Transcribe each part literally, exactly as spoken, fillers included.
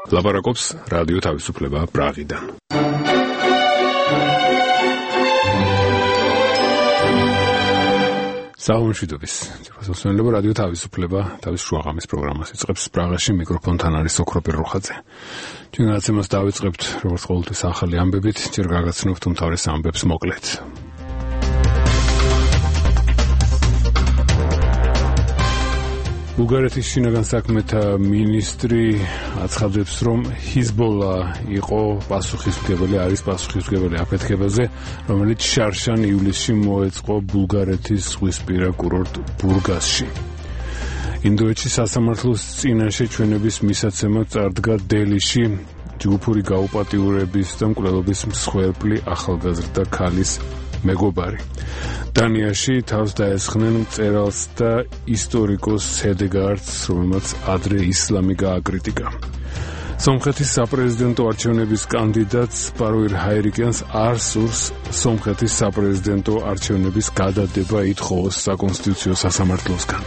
ლაპარაკობს რადიო თავისუფლება პრაღიდან. საუბრობთ ძირფასოსნელობა რადიო თავისუფლება თავის შუაღამის პროგრამას იწყებს პრაღაში მიკროფონთან არის ოქროპირ რუხაძე. ჩვენ გადაცემას დავიწყებთ როგორც ყოველთვის ახალი ამბებით, ჯერ გაგაცნობთ უმთავრეს ამბებს მოკლედ. ბულგარეთის შინაგან საქმეთა მინისტრი აცხადებს, რომ ჰიზბოლა იყო პასუხისმგებელი, არის პასუხისმგებელი აფეთქებაზე, რომელიც შარშან ივლისში მოეწყო ბულგარეთის ზღვისპირა კურორტ ბურგასში. ინდოეთში სასამართლოს წინაშე ჩვენების მისაცემად წარდგა დელიში ჯგუფური გაუპატიურების და მკვლელობის მსხვერპლი ახალგაზრდა ქალის მეგობარი. დანიაში თავს დაესხნენ მწერალს და ისტორიკოს ჰედეგარდს, რომელმაც ადრე ისლამი გააკრიტიკა. სომხეთის საპრეზიდენტო არჩევნების კანდიდატს პაროირ ჰაირიკიანს არ სურს სომხეთის საპრეზიდენტო არჩევნების გადადება ითხოვოს საკონსტიტუციო სასამართლოსგან.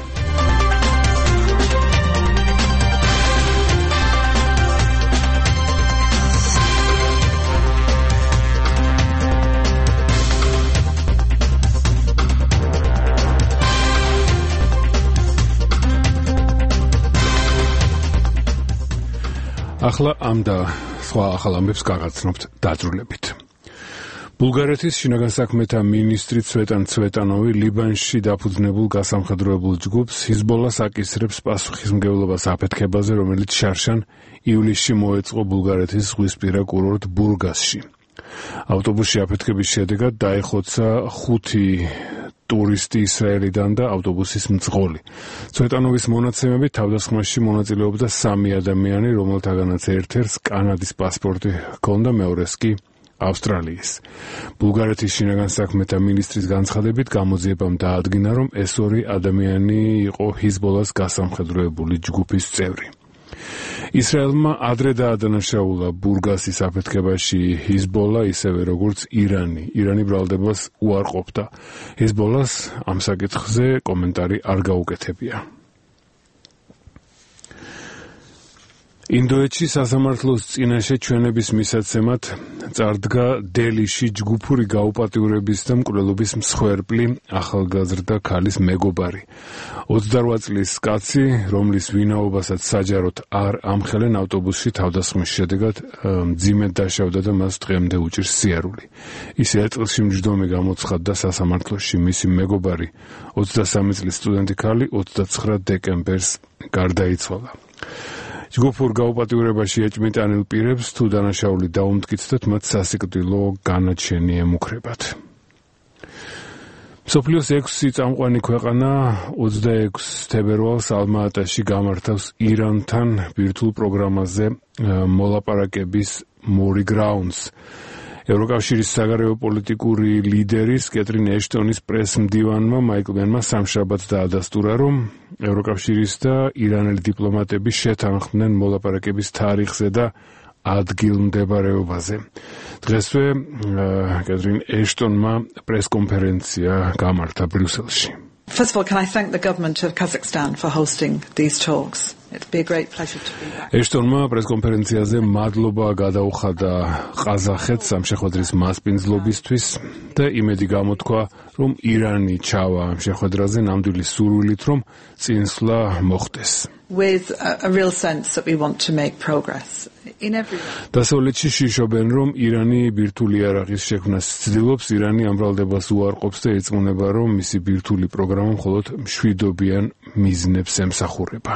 ახლა ამ და სხვა ახალ ამბებს გაგაცნობთ დაძრულებით. ბულგარეთის შინაგან საქმეთა მინისტრი ცვეტან ცვეტანოვი ლიბანში დაფუძნებულ გასამხედროებულ ჯგუფს ჰიზბოლას აკისრებს პასუხისმგებლობას აფეთქებაზე, რომელიც შარშან ივლისში მოეწყო ბულგარეთის ზღვისპირა კურორტ ბურგასში. ავტობუსში აფეთქების შედეგად დაეხოცა ხუთი ტურისტი ისრაელიდან და ავტობუსის მძღოლი. ცვეტანოვის მონაცემებით თავდასხმაში მონაწილეობდა სამი ადამიანი, რომელთაგანაც ერთ-ერთს კანადის პასპორტი ჰქონდა, მეორეს კი ავსტრალიის. ბულგარეთის შინაგან საქმეთა მინისტრის განცხადებით გამოძიებამ დაადგინა, რომ ეს ორი ადამიანი იყო ჰიზბოლას გასამხედროებული ჯგუფის წევრი. ისრაელმა ადრე დაადანაშაულა ბურგასის აფეთქებაში ჰიზბოლა, ისევე როგორც ირანი. ირანი ბრალდებას უარყოფდა. ჰიზბოლას ამ საკითხზე კომენტარი არ გაუკეთებია. ინდოეთში სასამართლოს წინაშე ჩვენების მისაცემად წარდგა დელიში ჯგუფური გაუპატიურების და მკვლელობის მსხვერპლი ახალგაზრდა ქალის მეგობარი. ოცდარვა წლის კაცი, რომლის ვინაობასაც საჯაროდ არ ამხელენ, ავტობუსში თავდასხმის შედეგად მძიმედ დაშავდა და მას დღემდე უჭირს სიარული. ის ერთ წელში მჯდომი გამოცხადდა სასამართლოში. მისი მეგობარი, ოცდასამი წლის სტუდენტი ქალი, ოცდაცხრა დეკემბერს გარდაიცვალა. ჯგუფურ გაუპატიურებაში ეჭმიტანილ პირებს თუ დანაშაული დაუმტკიცდათ, მათ სასიკვდილო განაჩენი ემუქრებათ. მსოფლიოს ექვსი წამყვანი ქვეყანა ოცდაექვსი თებერვალს ალმა-ატაში გამართავს ირანთან ბირთვულ პროგრამაზე მოლაპარაკების მორი გრაუნდს. ევროკავშირის საგარეო პოლიტიკური ლიდერის კეტრინ ეშტონის პრეს-მდივანმა მაიკლ-ბენმა სამშაბათს დაადასტურა, რომ ევროკავშირის და ირანელი დიპლომატები შეთანხმდნენ მოლაპარაკების თარიღზე და ადგილმდებარეობაზე. დღესვე კეტრინ ეშტონმა პრეს-კონფერენცია გამართა ბრიუსელში. First of all, can I thank the government of Kazakhstan for hosting these talks? It'd be a great pleasure to be back. ეშტონმა პრესკონფერენციაზე მადლობა გადაუხადა ყაზახეთს ამ შეხვედრის მასპინძლობისთვის და იმედი გამოთქვა, რომ ირანი ჩავა ამ შეხვედრაზე ნამდვილი სურვილით, რომ წინსვლა მოხდეს. With a, a real sense that we want to make progress in every way. დასავლეთში შიშობენ, რომ ირანი ბირთვული იარაღის შექმნას ცდილობს. ირანი ამ ბრალდებას უარყოფს და ეწმუნება, რომ მისი ბირთვული პროგრამა მხოლოდ მშვიდობიან მიზნებს ემსახურება.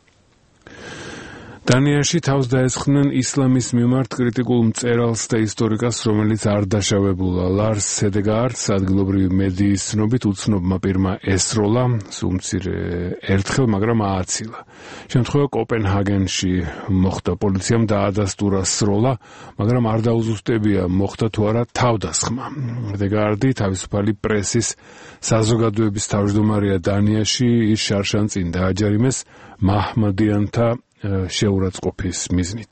დანიაში თავს დაესხნენ ისლამის მიმართ კრიტიკულ მწერალს და ისტორიკას, რომელიც არ დაშავებულა. ლარს ჰედეგარდს ადგილობრივი მედიის ცნობით უცნობმა პირმა ესროლა, სულმცირე ერთხელ, მაგრამ ააცილა. შემთხვევა კოპენჰაგენში მოხდა. პოლიციამ დაადასტურა სროლა, მაგრამ არ დაუზუსტებია მოხდა თუ არა თავდასხმა. ჰედეგარდი თავისუფალი პრესის საზოგადოების თავმჯდომარეა დანიაში, ის შარშან წინ დააჯარიმეს მაჰმადიანთა შეურაცხყოფის მიზნით.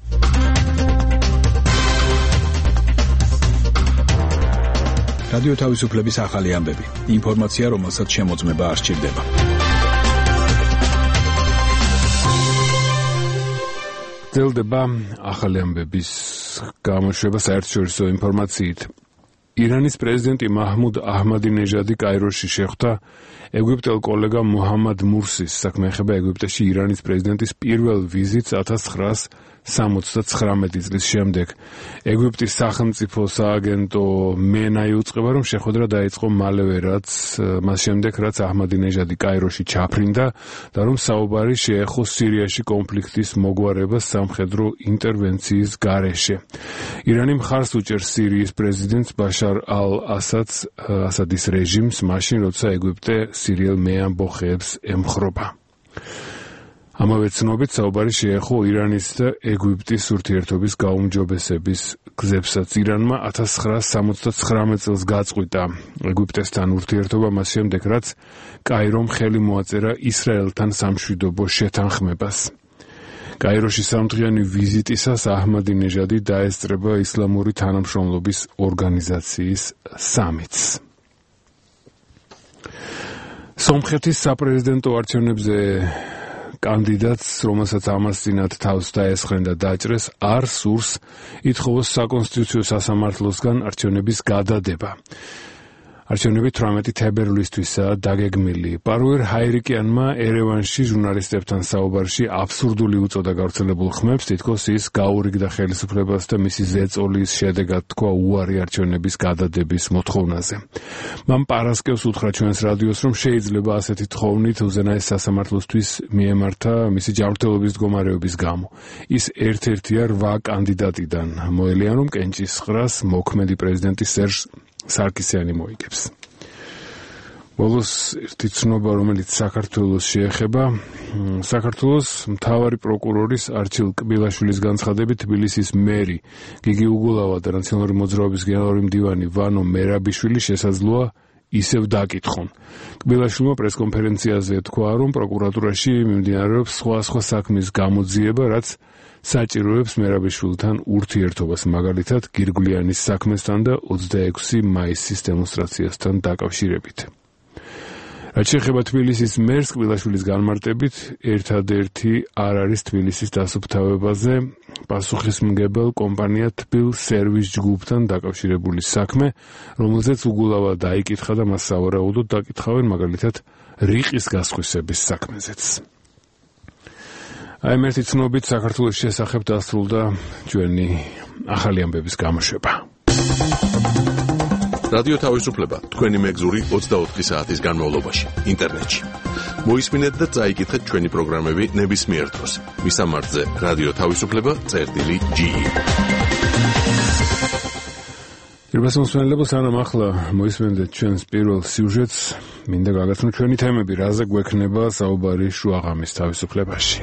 რადიო თავისუფლების ახალი ამბები. ინფორმაცია, რომელსაც შემოწმება არ სჭირდება. გრძელდება ახალი ამბების გამოშვება საერთაშორისო ინფორმაციით. ირანის პრეზიდენტი მაჰმუდ აჰმადინეჟადი კაიროში შეხვდა ეგვიპტელ კოლეგა მუჰამად მურსის. საქმე ეხება ეგვიპტეში ირანის პრეზიდენტის პირველ ვიზიტს ათას ცხრაას სამოცდათხრამეტი წლის შემდეგ. ეგვიპტის სახელმწიფო სააგენტო მენა იუწყება, რომ შეხვედრა დაიწყო მალევე, რაც მას შემდეგ, რაც აჰმადინეჟადი კაიროში ჩაფრინდა და რომ საუბარი შეეხო სირიაში კონფლიქტის მოგვარებას სამხედრო ინტერვენციის გარეშე. ირანი მხარს უჭერს სირიის პრეზიდენტს ბაშარ ალ-ასადს ასადის რეჟიმს, მაშინ როცა ეგვიპტე სირიელ მეამბოხეებს ემხრობა. ამავე ცნობით საუბარი შეეხო ირანის და ეგვიპტის ურთიერთობის გაუმჯობესების გზებსაც. ირანმა ათას ცხრაას სამოცდათხრამეტ წელს გაწყვიტა ეგვიპტესთან ურთიერთობა მას შემდეგ, რაც კაირომ ხელი მოაწერა ისრაელთან სამშვიდობო შეთანხმებას. კაიროში სამდღიანი ვიზიტისას აჰმადინეჟადი დაესწრება ისლამური თანამშრომლობის ორგანიზაციის სამიტს. სომხეთის საპრეზიდენტო არჩევნებზე კანდიდატს, რომელსაც ამას წინათ თავს დაესხნენ და დაჭრეს, არ სურს ითხოვოს საკონსტიტუციო სასამართლოსგან არჩევნების გადადება. არჩევნები თვრამეტი თებერვლისთვისაა დაგეგმილი. პარუერ ჰაირიკიანმა ერევანში ჟურნალისტებთან საუბარში აბსურდული უწოდა გავრცელებულ ხმებს, თითქოს ის გაურიგდა ხელისუფლებას და მისი ზეწოლის შედეგად თქვა უარი არჩევნების გადადების მოთხოვნაზე. მან პარასკევს უთხრა ჩვენს რადიოს, რომ შეიძლება ასეთი თხოვნით უზენაეს სასამართლოსთვის მიემართა მისი ჯანმრთელობის მდგომარეობის გამო. ის ერთ-ერთია რვა კანდიდატიდან. მოელია, რომ კენჭისყრას მოქმედი პრეზიდენტი სერჟ სარკისიანი მოიგებს. ბოლოს ერთი ცნობა, რომელიც საქართველოს შეეხება. საქართველოს მთავარი პროკურორის არჩილ კბილაშვილის განცხადებით, თბილისის მერი გიგი უგულავა და ნაციონალური მოძრაობის გენერალური მდივანი ვანო მერაბიშვილი შესაძლოა ისევ დაკითხონ. კბილაშვილმა პრესკონფერენციაზე თქვა, რომ პროკურატურაში მიმდინარეობს სხვა-სხვა საქმის გამოძიება, რაც საჭიროებს მერაბიშვილთან ურთიერთობას, მაგალითად გირგვლიანის საქმესთან და ოცდაექვსი მაისის დემონსტრაციასთან დაკავშირებით. რაც შეეხება თბილისის მერს, კბილაშვილის განმარტებით, ერთადერთი არ არის თბილისის დასუფთავებაზე პასუხისმგებელ კომპანია თბილ სერვის ჯგუფთან დაკავშირებული საქმე, რომელზეც უგულავა დაიკითხა და მას სავარაუდოდ დაკითხავენ მაგალითად რიყის გასხვისების საქმეზეც. აი მერტი ცნობით საქართველოს შესახებ დასრულდა ჩვენი ახალი ამბების გამოშვება. რადიო თავისუფლება თქვენი მეგზური ოცდაოთხი საათის განმავლობაში ინტერნეტში. მოისმინეთ და წაიკითხეთ ჩვენი პროგრამები ნებისმიერ დროს. მისამართზე რადიო თავისუფლება წერტილი ჯი. Ირბასმოსმენელებო, სანამ ახლა მოისმენდეთ ჩვენს პირველ სიუჟეტს, მინდა გაგაცნო ჩვენი თემები, რაზე გვექნება საუბარი შუაღამის თავისუფლებაში.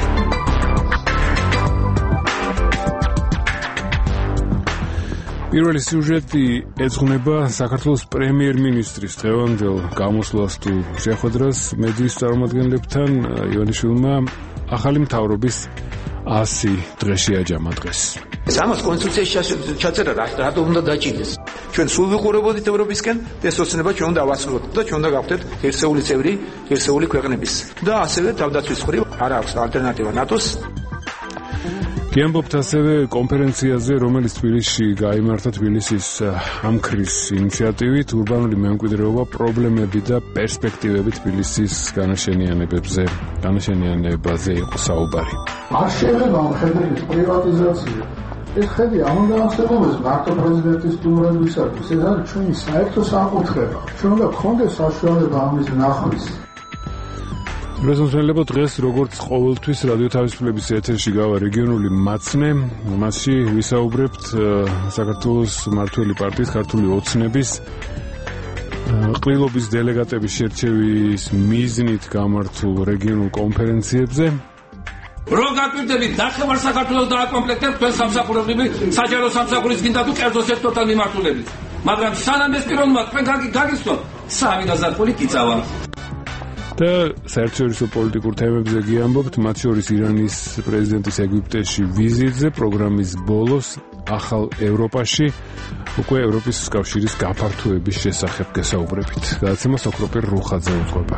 პირველი სიუჟეტი ეძღვნება საქართველოს პრემიერ-მინისტრის დღევანდელ გამოსვლას თუ შეხვედრას მედიის წარმომადგენლებთან. ივანიშვილმა ახალი მთავრობის ასი დღე შეაჯამა დღეს. ამას კონსტიტუციაში ჩაწერა რატო უნდა დაჭირდეს. ჩვენ სულ ვიყურებოდით ევროპისკენ და ეს ოცნება ჩვენ უნდა ავასრულოთ და ჩვენ უნდა გავხდეთ ერთეული წევრი ერთეული ქვეყნების. და ასევე თავდაცვის მხრივ არ აქვს ალტერნატივა ნატოს. გიამბობთ ასევე კონფერენციაზე, რომელიც თბილისში გაიმართა თბილისის ამქრის ინიციატივით, ურბანული მემკვიდრეობა, პრობლემები და პერსპექტივები თბილისის განაშენიანებებზე, განაშენიანებაზე იყო საუბარი. არ შეიძლება ამ ხედრით პრივატიზაცია. ეს ხედი არ უნდა არსებობდეს მარტო პრეზიდენტის სტუმრებისათვის. ეს არის ჩვენი საერთო საკუთრება. ჩვენ უნდა გქონდეს საშუალება ამის ნახვის. რეზონსელებო დღეს როგორც ყოველთვის რადიო თავისუფლების ეთერში გავა რეგიონული მაცნე. მასში ვისაუბრებთ საქართველოს მმართველი პარტიის ქართული ოცნების ყრილობის დელეგატების შერჩევის მიზნით გამართულ რეგიონულ კონფერენციებზე. რო გაკვირდებით ნახევარ საქართველოს დააკომპლექტებთ თქვენ სამსახურები საჯარო სამსახურის გინდა თუ კერძო სექტორთან მიმართულებით. მაგრამ სანამ ეს პიროვნება თქვენ გაგისვათ, სამი გაზაფხული კიცავა. და საერთაშორისო პოლიტიკურ თემებზე გიამბობთ, მათ შორის ირანის პრეზიდენტის ეგვიპტეში ვიზიტზე, პროგრამის ბოლოს ახალ ევროპაში უკვე ევროპის კავშირის გაფართოების შესახებ გესაუბრებით. გადაცემა სოკროპერ რუხაძე უძღვება.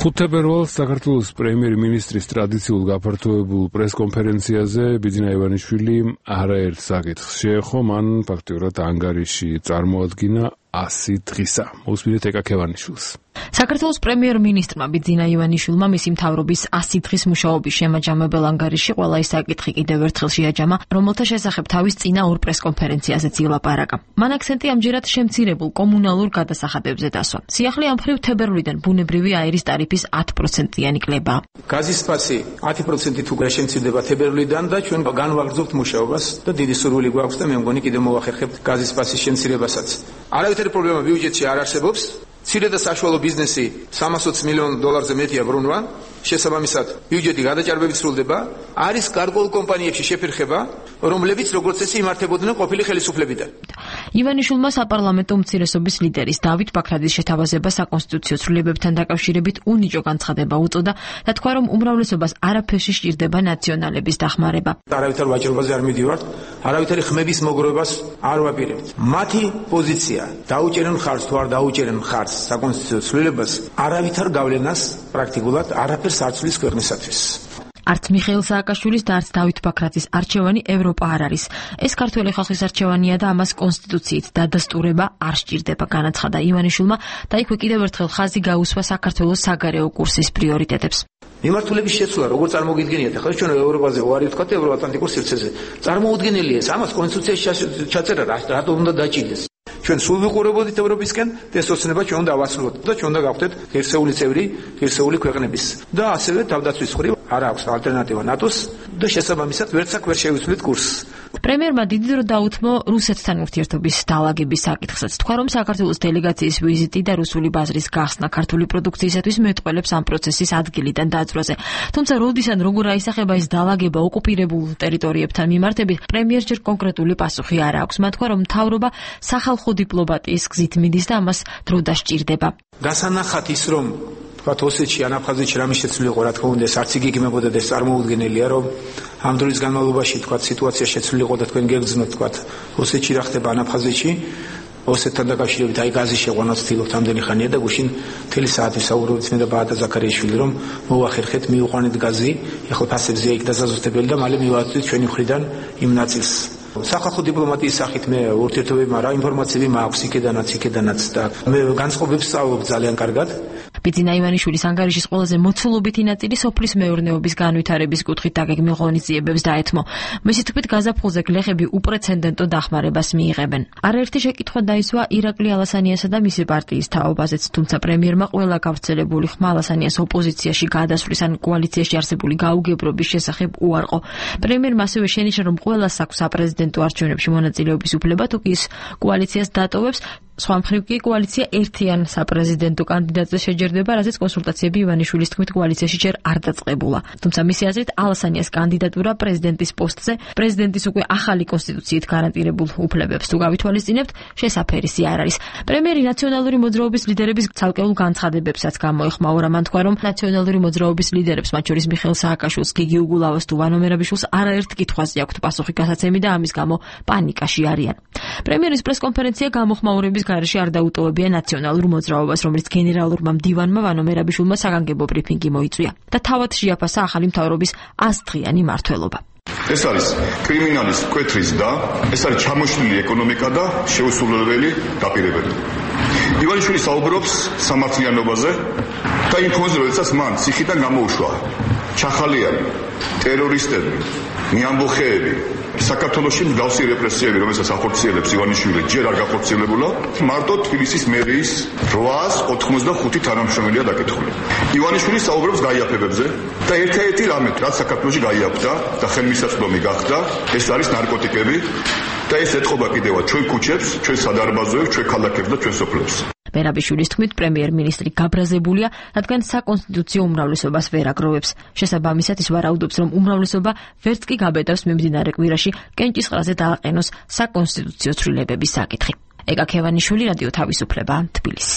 ხუთ თებერვალს საქართველოს პრემიერ-მინისტრის ტრადიციულ გაფართოებულ პრესკონფერენციაზე ბიძინა ივანიშვილი არაერთ საკითხს შეეხო, მან ფაქტიურად ანგარიში წარმოადგინა ასი დღისა. მოусმინეთ ეკა ქევანიშვილს. საქართველოს პრემიერ-მინისტრმა ბიძინა ივანიშვილმა მისი მთავრობის ასი დღის მუშაობის შემაჯამებელ ანგარიში ყველა ის საკითხი კიდევ ერთხელ შეაჯამა, რომელთა შესახებ თავის წინა ორ პრესკონფერენციაზეც ილაპარაკა. მან აქცენტი ამჯერად შემცირებულ კომუნალურ გადასახადებებზე დასვა. სიახლე ამ მხრივ თებერვლიდან ბუნებრივი აირის ტარიფის ათი პროცენტიანი კლებაა. გაზის ფასი ათი პროცენტით უკვე შემცირდება თებერვლიდან და ჩვენ განვაგრძობთ მუშაობას და დიდი სურვილი გვაქვს და მე მგონი კიდევ მოვახერხებთ გაზის ფასის შემცირებასაც. არავითარი პრობლემა ბიუჯეტში არ არსებობს. მცირე და საშუალო ბიზნესი სამას ოცი მილიონ დოლარზე მეტია ბრუნვა, შესაბამისად ბიუჯეტი გადაჭარბებით სრულდება, არის გარკვეულ კომპანიებში შეფერხება, რომლებიც როგორც წესი იმართებოდნენ ყოფილი ხელისუფლებიდან. ივანიშვილმა საპარლამენტო უმცირესობის ლიდერის დავით ბაქრაძის შეთავაზება საკონსტიტუციო ცვლილებებთან დაკავშირებით უნიჭო განცხადება უწოდა და თქვა, რომ უმრავლესობას არაფერში სჭირდება ნაციონალების დახმარება. არავითარ ვაჭრობაზე არ მიდივართ, არავითარი ხმების მოგროვებას არ ვაპირებთ. მათი პოზიცია დაუჭერენ მხარს თუ არ დაუჭერენ მხარს საკონსტიტუციო ცვლილებას არავითარ გავლენას პრაქტიკულად არაფერს არ ცვლის ქვეყნისათვის. არც მიხეილ სააკაშვილის და არც დავით ბაქრაძის არჩევანი ევროპა არ არის. ეს ქართველი ხალხის არჩევანია და ამას კონსტიტუციით დადასტურება არ სჭირდება, განაცხადა ივანიშვილმა და იქვე კიდევ ერთხელ ხაზი გაუსვა საქართველოს საგარეო კურსის პრიორიტეტებს. მიმართულების შეცვლა როგორ წარმოგიდგენიათ? ახლა ჩვენ ევროპაზე ვარით ვთქვათ ევროატლანტიკურ სივრცეზე. წარმოუდგენელია ეს, ამას კონსტიტუციაში ჩაწერა რატომ უნდა დაჭირდეს? ჩვენ სულ ვიყურებოდით ევროპისკენ და ეს ოცნება ჩვენ უნდა ავასრულოთ და ჩვენ უნდა გავხდეთ ღირსეული წევრი ღირსეული ქვეყნების და ასევე თავდაცვის მხრივ არ აქვს ალტერნატივა ნატოს და შესაბამისად ვერცაკ ვერ შევიცვლით კურსს. პრემიერმა დიდი დრო დაუთმო რუსეთთან ურთიერთობის დაალაგების საკითხსაც. თქვა, რომ საქართველოს დელეგაციის ვიზიტი და რუსული ბაზრის გახსნა ქართული პროდუქციისათვის მეტყველებს ამ პროცესის ადგილიდან დაძვრაზე. თუმცა როდის ან როგორ აისახება ეს დაალაგება ოკუპირებულ ტერიტორიებთან მიმართებით, პრემიერს ჯერ კონკრეტული პასუხი არ აქვს. მათ თქვა, რომ მთავრობა სახალხო დიპლომატიის გზით მიდის და ამას დრო დასჭირდება. დასანახად ის, რომ თქვათ ოსეთში ან აფხაზეთში რამე შეცვლილი იყო, რა თქმა უნდა, ეს არც იგეგმებოდა და ეს წარმოუდგენელია, რომ ამ დროის განმავლობაში თქვათ სიტუაცია შეცვლილი იყო და თქვენ გეგრძნოთ თქვათ ოსეთში რა ხდება ან აფხაზეთში, ოსეთთან დაკავშირებით აი გაზის შეყვანას ვთილობთ ამდენი ხანია და გუშინ მთელი საათი ვსაუბრობთ მე და ბაატა ზაქარიაშვილი, რომ მოვახერხეთ, მივიყვანეთ გაზი, ეხლა ფასებზეა იქ დასაზუსტებელი და მალე მივაწვით ჩვენი მხრიდან იმ ნაწილს. სახალხო დიპლომატიის სახით მე ურთიერთობები რა ინფორმაციები მაქვს იქედანაც იქედანაც და მე განწყობებს სწავლობ ძალიან კარგად. ბიძინა ივანიშვილის ანგარიშის ყველაზე მოცულობითი ნაწილი სოფლის მეურნეობის განვითარების კუთხით დაგეგმილ ღონისძიებებს დაეთმო. მისი თქმით, გაზაფხულზე გლეხები უპრეცედენტო დახმარებას მიიღებენ. არაერთი შეკითხვა დაისვა ირაკლი ალასანიასა და მისი პარტიის თაობაზეც, თუმცა პრემიერმა ყველა გავრცელებული ხმა ალასანიას ოპოზიციაში გადასვლის ან კოალიციაში არსებული გაუგებრობის შესახებ უარყო. პრემიერმა ასევე შენიშნა, რომ ყველას აქვს საპრეზიდენტო არჩევნებში მონაწილეობის უფლება, თუ კი ის კოალიციას დატოვებს. სხვა მხრივ კი კოალიცია ერთიან საპრეზიდენტო კანდიდატზე შეჯერდება, რაზეც კონსულტაციები ივანიშვილის თქმით კოალიციაში ჯერ არ დაწყებულა. თუმცა მისი აზრით ალასანიას კანდიდატურა პრეზიდენტის პოსტზე პრეზიდენტის უკვე ახალი კონსტიტუციით გარანტირებულ უფლებებს თუ გავითვალისწინებთ, შესაფერისი არ არის. პრემიერი ნაციონალური მოძრაობის ლიდერების ცალკეულ განცხადებებსაც გამოეხმაურა. მან თქვა, რომ ნაციონალური მოძრაობის ლიდერებს, მათ შორის მიხეილ სააკაშვილს, გიგი უგულავას თუ ვანო მერაბიშვილს არაერთ კითხვაზე აქვთ პასუხი გასაცემი და ამის გამო პანიკაში არიან. პრემიერის პრესკონფერენცია გამოხმაურების გარეშე არ დაუტოვებია ნაციონალურ მოძრაობას, რომელიც გენერალურმა მდივანმა ვანო მერაბიშვილმა საგანგებო ბრიფინგი მოიწვია და თავად შეაფასა ახალი მთავრობის ასდღიანი მმართველობა. ეს არის კრიმინალის კვეთრის და ეს არის ჩამოშლილი ეკონომიკა და შეუსრულებელი დაპირებები. ივანიშვილი საუბრობს სამართლიანობაზე და იმ ფონზე, როდესაც მან ციხიდან გამოუშვა ჩახალიანი, ტერორისტები, ნიამბოხეები, საქართველოში მსგავსი რეპრესიები, რომელსაც ახორციელებს ივანიშვილი, ჯერ არ გახორციელებულა, მარტო თბილისის მერიის რვაას ოცდახუთი თანამშრომელია დაკითხული. ივანიშვილი საუბრობს გაიაფებებზე და ერთ-ერთი რამე, რაც საქართველოში გაიაფდა და ხელმისაწვდომი გახდა, ეს არის ნარკოტიკები და ეს ეთყობა კიდევაც ჩვენ ქუჩებს, ჩვენ სადარბაზოებს, ჩვენ ქალაქებს და ჩვენ სოფლებს. მერაბიშვილის თქმით, პრემიერ-მინისტრი გაბრაზებულია, რადგან საკონსტიტუციო უმრავლესობას ვერ აგროვებს. შესაბამისად, ის ვარაუდობს, რომ უმრავლესობა ვერც კი გაბედავს მიმდინარე კვირაში კენჭისყრაზე დააყენოს საკონსტიტუციო ცვლილებების საკითხი. ეკა ქევანიშვილი, რადიო თავისუფლება, თბილისი.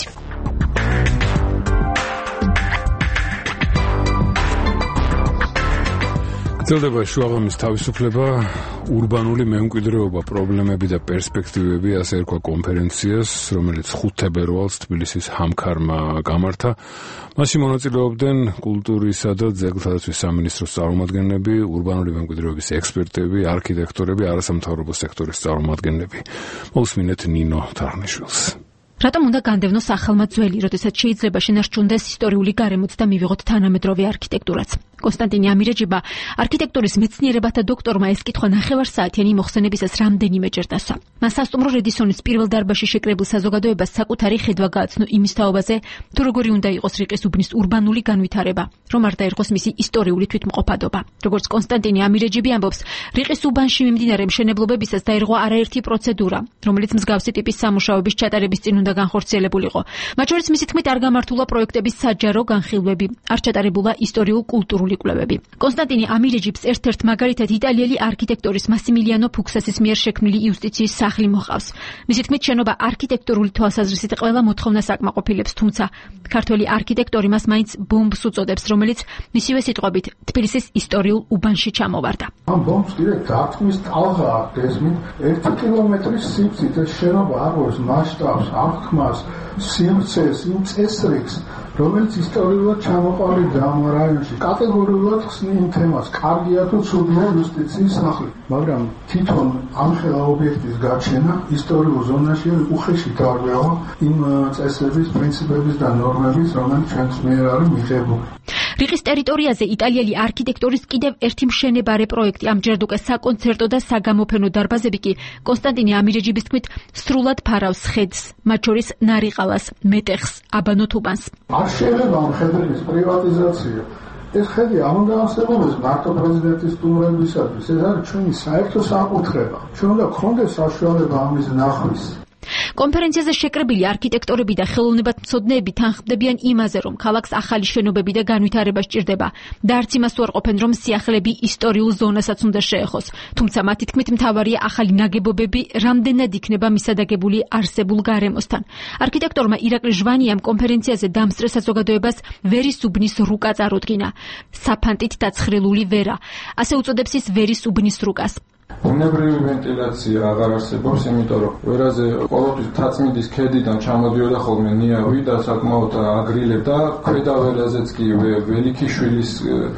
გრძელდება შუაღამის თავისუფლება, ურბანული მემკვიდრეობა, პრობლემები და პერსპექტივები, ასე ერქვა კონფერენციას, რომელიც ხუთ თებერვალს თბილისის ჰამქარმა გამართა. მასში მონაწილეობდნენ კულტურისა და ძეგლთადაცვის სამინისტროს წარმომადგენლები, ურბანული მემკვიდრეობის ექსპერტები, არქიტექტორები, არასამთავრობო სექტორის წარმომადგენლები. მოვსმინეთ ნინო თარხნიშვილს. რატომ უნდა განდევნოს ახალმა ძველი, როდესაც შეიძლება შენარჩუნდეს ისტორიული გარემოც და მივიღოთ თანამედროვე არქიტექტურაც? კონსტანტინე ამირეჯიბა, არქიტექტურის მეცნიერებათა დოქტორმა ეს კითხვა ნახევარსაათიანი მოხსენებისას რამდენიმეჯერ დასვა. მას სასტუმრო რედისონის პირველ დარბაზში შეკრებილ საზოგადოებას საკუთარი ხედვა გააცნო იმის თაობაზე, თუ როგორი უნდა იყოს რიყის უბნის ურბანული განვითარება, რომ არ დაერხოს მისი ისტორიული თვითმყოფადობა. როგორც კონსტანტინე ამირეჯიბი ამბობს, რიყის უბანში მიმდინარე მშენებლობებისას დაერღვა არაერთი პროცედურა, რომელიც მსგავსი ტიპის სამუშაოების ჩატარების წინ უნდა განხორციელებულიყო. მათ შორის მისი თქმით არ გამართულა პროექტების საჯარო განხილვები, არ ჩატარებულა ისტორიულ-კულტურული კვლევები. კონსტანტინე ამირეჯიბს ერთ-ერთ მაგალითად იტალიელი არქიტექტორის მასიმილიანო ფუქსასის მიერ შექმნილი იუსტიციის სახლი მოყავს. მისი თქმით, შენობა არქიტექტურული თვალსაზრისით ყველა მოთხოვნას აკმაყოფილებს, თუმცა ქართველი არქიტექტორი მას მაინც ბომბს უწოდებს, რომელიც მისივე სიტყვებით თბილისის ისტორიულ უბანში ჩამოვარდა. ამ ბომბს კიდე დათმის ტალღა აქვს გესმით, ერთი კილომეტრის სიბრცით ეს შენობა აღოს მასშტაბს, აღქმას, სიმწეს, იმ წესრიგს, რომელიც ისტორიულად ჩამოყალიბდა ამ რაიონში. კატეგორიულად ხსნი იმ თემას, კარგია თუ ცუდია იუსტიციის სახლი, მაგრამ თვითონ ამხელა ობიექტის გაჩენა ისტორიულ ზონაში უხეში დარღვევა იმ წესრიგის, პრინციპების და ნორმების, რომელიც ჩვენს მიერ არის მიღებული. რიყის ტერიტორიაზე იტალიელი არქიტექტორის კიდევ ერთი მშენებარე პროექტი, ამჯერად უკვე საკონცერტო და საგამოფენო დარბაზები კი კონსტანტინე ამირეჯიბის თქმით სრულად ფარავს ხედს, მათ შორის ნარიყალას, მეტეხს, აბანო თუბანს. არ შეიძლება ამ ხედების პრივატიზაცია. ეს ხედი არ უნდა არსებობდეს მარტო პრეზიდენტის სტუმრებისათვის, ეს არის ჩვენი საერთო საკუთრება. ჩვენ უნდა გქონდეს საშუალება ამის ნახვის. კონფერენციაზე შეკრებილი არქიტექტორები და ხელოვნებათმცოდნეები თანხმდებიან იმაზე, რომ ქალაქს ახალი შენობები და განვითარება სჭირდება და არც იმას უარყოფენ, რომ სიახლეები ისტორიულ ზონასაც უნდა შეეხოს. თუმცა მათი თქმით მთავარია ახალი ნაგებობები რამდენად იქნება მისადაგებული არსებულ გარემოსთან. არქიტექტორმა ირაკლი ჟვანიამ კონფერენციაზე დამსწრე საზოგადოებას ვერის უბნის რუკა წარუდგინა. საფანტით დაცხრილული ვერა. ასე უწოდებს ის ვერის უბნის რუკას. ბუნებრივი ვენტილაცია აღარ არსებობს, იმიტომ რომ ვერაზე ყოველთვის თაცმიდის ქედიდან ჩამოდიოდა ხოლმე ნიავი და საკმაოდ აგრილებდა. ქვედა ვერაზეც კი ველიქიშვილის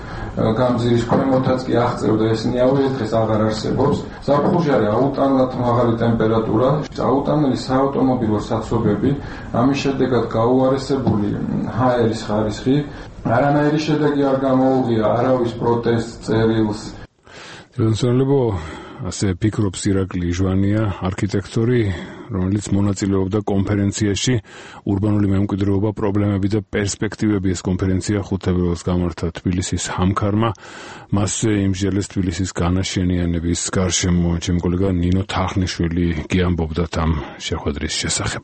გამზირის ქვემოთაც კი აღწევდა ეს ნიავი, ეს დღეს აღარ არსებობს. ზაფხულში არის აუტანლად მაღალი ტემპერატურა, აუტანელი საავტომობილო საცობები, ამის შედეგად გაუარესებული ჰაერის ხარისხი, არანაირი შედეგი არ გამოუღია არავის პროტესტს, წერილს. Ელსონლებო ასე ფიქრობს ირაკლი ჟვანია, არქიტექტორი, რომელიც მონაწილეობდა კონფერენციაში ურბანული მემკვიდრეობა, პრობლემები და პერსპექტივები. ეს კონფერენცია ხუთ თებერვალს გამართა თბილისის ჰამქარმა. მასზე იმსჯელეს თბილისის განაშენიანების გარშემო. ჩემი კოლეგა ნინო თარხნიშვილი კი ამბობდა ამ შეხვედრის შესახებ.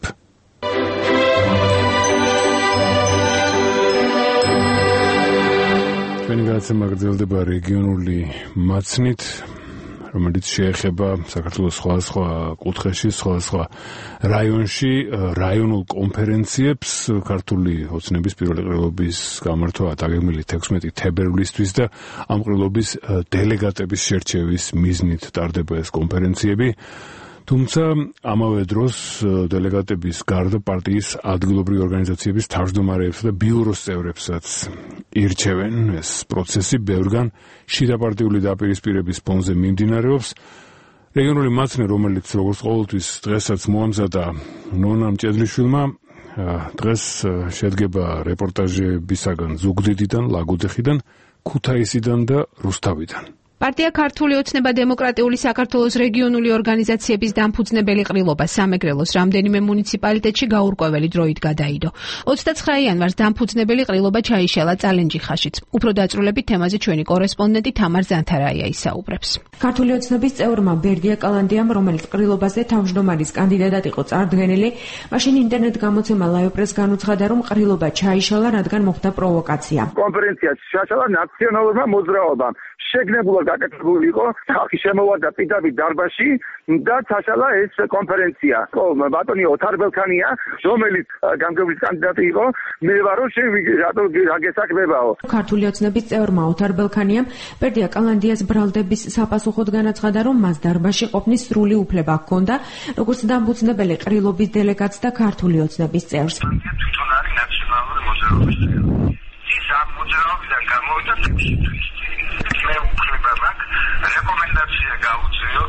ჩვენი გადაცემა გრძელდება რეგიონული მაცნით, რომელიც შეეხება საქართველოს სხვადასხვა კუთხეში, სხვადასხვა რაიონში რაიონულ კონფერენციებს. ქართული ოცნების პირველი ყრილობის გამართვა დაგეგმილი თექვსმეტი თებერვლისთვის და ამ ყრილობის დელეგატების შერჩევის მიზნით ტარდება ეს კონფერენციები. თუმცა ამავე დროს დელეგატების გარდა პარტიის ადგილობრივი ორგანიზაციების თავმჯდომარეებს და ბიუროს წევრებსაც ირჩევენ. ეს პროცესი ბევრგან შიდაპარტიული დაპირისპირების ფონზე მიმდინარეობს. რეგიონული მაცნე, რომელიც როგორც ყოველთვის დღესაც მოამზადა ნონა მჭედლიშვილმა, დღეს შედგება რეპორტაჟებისაგან ზუგდიდიდან, ლაგოდეხიდან, ქუთაისიდან და რუსთავიდან. პარტია ქართული ოცნება დემოკრატიული საქართველოს რეგიონული ორგანიზაციების დამფუძნებელი ყრილობა სამეგრელოს რამდენიმე მუნიციპალიტეტში გაურკვეველი დროით გადაიდო. ოცდაცხრა იანვარს დამფუძნებელი ყრილობა ჩაიშალა წალენჯიხაშიც. უფრო დაწვრილებით თემაზე ჩვენი კორესპონდენტი თამარ ზანთარაია ისაუბრებს. ქართული ოცნების წევრმა ბერდია კალანდიამ, რომელიც ყრილობაზე თავმჯდომარის კანდიდატად იყო წარდგენილი, მაშინ ინტერნეტ გამოცემა ლაიოპრეს განუცხადა, რომ ყრილობა ჩაიშალა, რადგან მოხდა პროვოკაცია. კონფერენცია ჩაიშალა ნაციონალურმა მოძრაობამ. შეგნებულად გაკეთებული იყო, ხალხი შემოვარდა პირდაპირ დარბაზში და ჩაშალა ეს კონფერენცია. ხო, ბატონი ოთარ ბელქანია, რომელიც გამგებლის კანდიდატი იყო, მე ვარო რატო გაგესაქმებაო. ქართული ოცნების წევრმა ოთარ ბელქანიამ ბერდია კალანდიას ბრალდების საპასუხოდ განაცხადა, რომ მას დარბაზში ყოფნის სრული უფლება ჰქონდა, როგორც დამფუძნებელი ყრილობის დელეგატს და ქართული ოცნების წევრს. თვითონ არის ნაციონალური მოძრაობის წევრი. ის ამ მოძრაობიდან გამოვიდა ტექნიკით. მე უფლება მაქვს რეკომენდაცია გაუწიო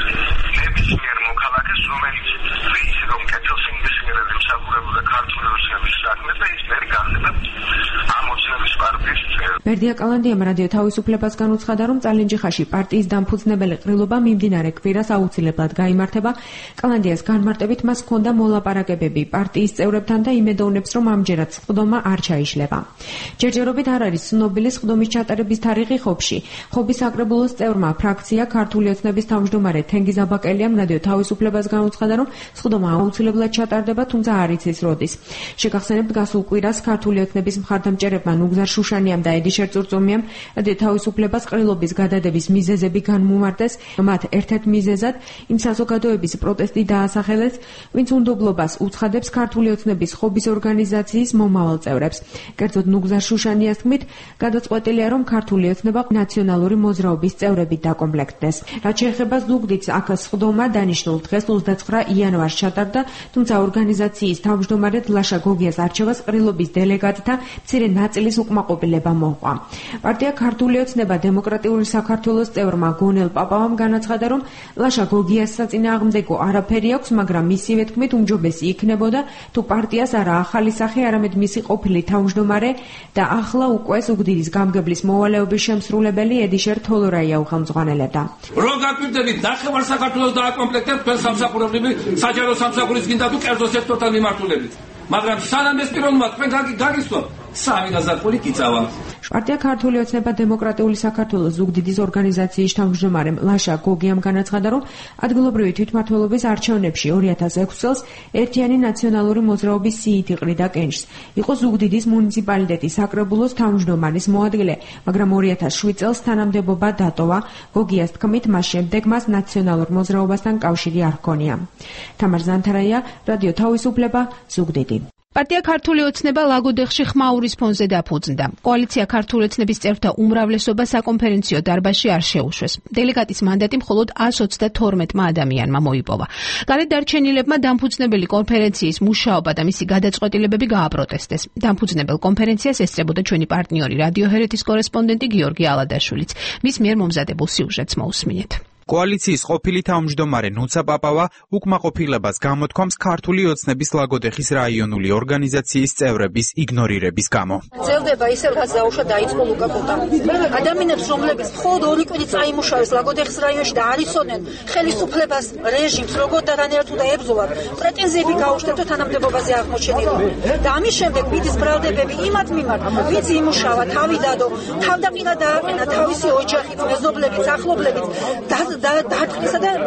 ნებისმიერ მოქალაქეს, რომელიც ვიცი რომ კეთილს ინგლისურად იმსახურებოდა ქართული ოცნების საქმეს და ის მე გახდება ამ ოცნების პარტიის წევრი. ბერდია კალანდიამ რადიო თავისუფლებას განუცხადა, რომ წალენჯიხაში პარტიის დამფუძნებელი ყრილობა მიმდინარე კვირას აუცილებლად გაიმართება. კალანდიას განმარტებით მას ჰქონდა მოლაპარაკებები პარტიის წევრებთან და იმედოვნებს, რომ ამჯერად სხდომა არ ჩაიშლება. ჯერჯერობით არ არის ცნობილი სხდომის ჩატარების თარიღი ხობში. ხობის საკრებულოს წევრმა ფრაქცია ქართული ოცნების თავმჯდომარე თენგიზ აბაკელიამ რადიო თავისუფლებას განუცხადა, რომ სხდომა აუცილებლად ჩატარდება, თუმცა არ იცის როდის. შეგახსენებთ, გასულ კვირას ქართული ოცნების მხარდამჭერებმა ნუგზარ შუშანიამ და ედიშერ წურწუმიამ რადიო თავისუფლებას ყრილობის გადადების მიზეზები განმუმარტეს. მათ ერთ-ერთ მიზეზად იმ საზოგადოების პროტესტი დაასახელეს, ვინც უნდობლობას უცხადებს ქართული ოცნების ხობის ორგანიზაციის მომავალ წევრებს. კერძოდ ნუგზარ შუშანიას თქმით, გადაწყვეტილია, რომ ქართული ოცნება ნაციონალური მოძრაობის წევრებით დაკომპლექტდეს. რაც შეეხება ზუგდიდს, აქ სხდომა დანიშნულ დღეს ოცდაცხრა იანვარს ჩატარდა, თუმცა ორგანიზაციის თავმჯდომარედ ლაშა გოგიას არჩევას ყრილობის დელეგატთა მცირე ნაწილის უკმაყოფილება მოჰყვა. პარტია ქართული ოცნება დემოკრატიული საქართველოს წევრმა გონელ პაპავამ განაცხადა, რომ ლაშა გოგიას საწინააღმდეგო არაფერი აქვს, მაგრამ მისივე თქმით უმჯობესი იქნებოდა, თუ პარტიას არა ახალი სახე, არამედ მისი ყოფილი თავმჯდომარე და ახლა უკვე ზუგდიდის გამგებლის მოვალეობის შემსრულებელი ედიშერ თოლორაია უხელმძღვანელებდა. რო გაკვირდებით ნახევარ საქართველოს დააკომპლექტებთ თქვენ სამსახურებრივი საჯარო სამსახურის გინდა თუ კერძო სექტორთან მიმართულებით. მაგრამ სანამ ეს პიროვნება თქვენ გაგისვათ, სამი გაზაფხული გიწავა. პარტია ქართული ოცნება დემოკრატიული საქართველოს ზუგდიდის ორგანიზაციის თავმჯდომარემ ლაშა გოგიამ განაცხადა, რომ ადგილობრივი თვითმმართველობის არჩევნებში ორი ათას ექვსი წელს ერთიანი ნაციონალური მოძრაობის სიითი ყრიდა კენჭს. იყო ზუგდიდის მუნიციპალიტეტის საკრებულოს თავმჯდომარის მოადგილე, მაგრამ ორი ათას შვიდ წელს თანამდებობა დატოვა. გოგიას თქმით, მას შემდეგ მას ნაციონალურ მოძრაობასთან კავშირი არ ჰქონია. თამარ ზანთარაია, რადიო თავისუფლება, ზუგდიდი. პარტია ქართული ოცნება ლაგოდეხში ხმაურის ფონზე დაფუძნდა. კოალიცია ქართული ოცნების წევრთა უმრავლესობა საკონფერენციო დარბაზში არ შეუშვეს. დელეგატის მანდატი მხოლოდ ას ოცდათორმეტმა ადამიანმა მოიპოვა. გარეთ დარჩენილებმა დამფუძნებელი კონფერენციის მუშაობა და მისი გადაწყვეტილებები გააპროტესტეს. დამფუძნებელ კონფერენციას ესწრებოდა ჩვენი პარტნიორი რადიო ჰერეთის კორესპონდენტი გიორგი ალადაშვილიც. მის მიერ მომზადებულ სიუჟეტს მოусმინეთ. კოალიციის ყოფილი თავმჯდომარე ნუცა პაპავა უკმაყოფილებას გამოთქვამს ქართული ოცნების ლაგოდეხის რაიონული ორგანიზაციის წევრების იგნორირების გამო. ძლდება ისევ რაც დაუშვა დაიწყო ლუკა პუტა. ადამიანებს რომლებიც მხოლოდ ორი კვირი წაიმუშავეს ლაგოდეხის რაიონში და არ იცოდნენ ხელისუფლებას, რეჟიმს, როგორ და რანაირად უნდა ებრძოლათ, პრეტენზიები გაუშვათ თანამდებობაზე აღმოჩენილი. და ამის შემდეგ მიდის ბრალდებები იმათ მიმართ, ვინც იმუშავა, თავი დადო, თავდაყირა დააყენა თავისი ოჯახით, მეზობლებით, ახლობლებით და დაარტყისა და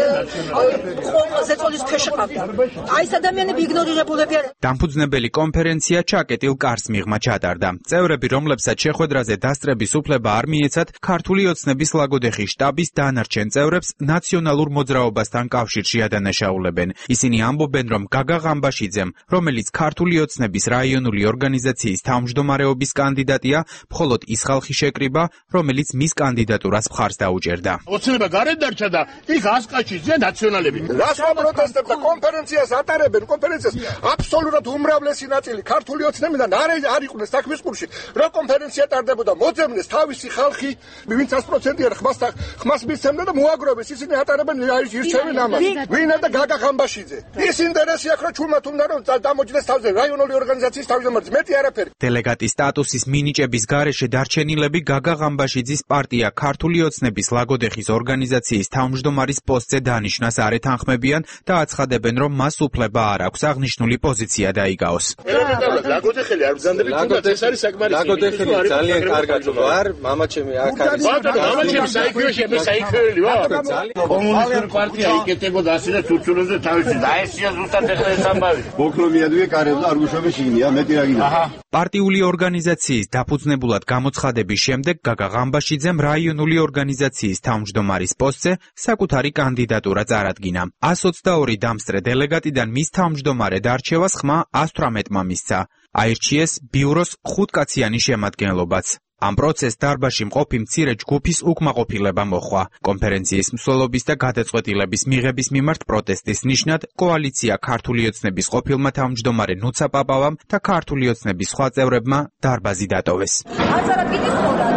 ზეწოლის ქვეშ ყავდა. აი ეს ადამიანები იგნორირებულები არიან. დამფუძნებელი კონფერენცია ჩაკეტილ კარს მიღმა ჩატარდა. წევრები, რომლებსაც შეხვედრაზე დასწრების უფლება არ მიეცათ, ქართული ოცნების ლაგოდეხის შტაბის დანარჩენ წევრებს ნაციონალურ მოძრაობასთან კავშირში ადანაშაულებენ. ისინი ამბობენ, რომ გაგა ღამბაშიძემ, რომელიც ქართული ოცნების რაიონული ორგანიზაციის თავმჯდომარეობის კანდიდატია, მხოლოდ ის ხალხი შეკრიბა, რომელიც მის კანდიდატურას მხარს დაუჭერდა. გარეთ დარჩა და იქ ასკაჩიძე ნაციონალები. რას პროტესტებს და კონფერენციას ატარებენ, კონფერენციას აბსოლუტურად უმრავლესი ნაწილი ქართული ოცნებიდან არ არ იყვნენ საქმის კურსში. რა კონფერენცია ტარდებოდა, მოძებნეს თავისი ხალხი, ვინც ას პროცენტი არ ხმას ხმას მისცემდა და მოაგროვეს, ისინი ატარებენ ირჩევენ ამას. ვინა და გაგა ღამბაშიძე. ის ინტერესი აქვს რომ ჩუმად უნდა რომ დამოჯდეს თავზე რაიონული ორგანიზაციის თავმჯდომარეს, მეტი არაფერი. დელეგატის სტატუსის მინიჭების გარეშე დარჩენილები გაგა ღამბაშიძის პარტია ქართული ოცნების ლაგოდეხის ორგანიზაციის ორგანიზაციის თავმჯდომარის პოსტზე დანიშნას არ ეთანხმებიან და აცხადებენ, რომ მას უფლება არ აქვს აღნიშნული პოზიცია დაიგაოს. ლაგოდეხელი არ ბრძანდებით, თუნდაც ეს არის საკმარისი. ლაგოდეხელი ძალიან კარგად ვარ, მამაჩემი აქ არის. ბატონო, მამაჩემი საიქიოში, მე საიქიელი ვარ. კომუნისტური პარტია იკეთებოდა ასე და ცუცულებზე თავისი დაესია ზუსტად ეხლა ეს ამბავი. ბოქრომიადვე კარებდა არ გუშობე შიგნია, მეტი რა გინდა. პარტიული ორგანიზაციის დაფუძნებულად გამოცხადების შემდეგ გაგა ღამბაშიძემ რაიონული ორგანიზაციის თავმჯდომარის პოსტზე საკუთარი კანდიდატურა წარადგინა. ას ოცდაორი დამსწრე დელეგატიდან მის თავმჯდომარედ არჩევას ხმა ას თვრამეტმა მისცა. აირჩიეს ბიუროს ხუთკაციანი შემადგენლობაც. ამ პროცესს დარბაზში მყოფი მცირე ჯგუფის უკმაყოფილება მოჰყვა. კონფერენციის მსვლელობის და გადაწყვეტილების მიღების მიმართ პროტესტის ნიშნად კოალიცია ქართული ოცნების ყოფილმა თავმჯდომარე ნუცა პაპავამ და ქართული ოცნების სხვა წევრებმა დარბაზი დატოვეს. აცარა კიდის ხოდათ.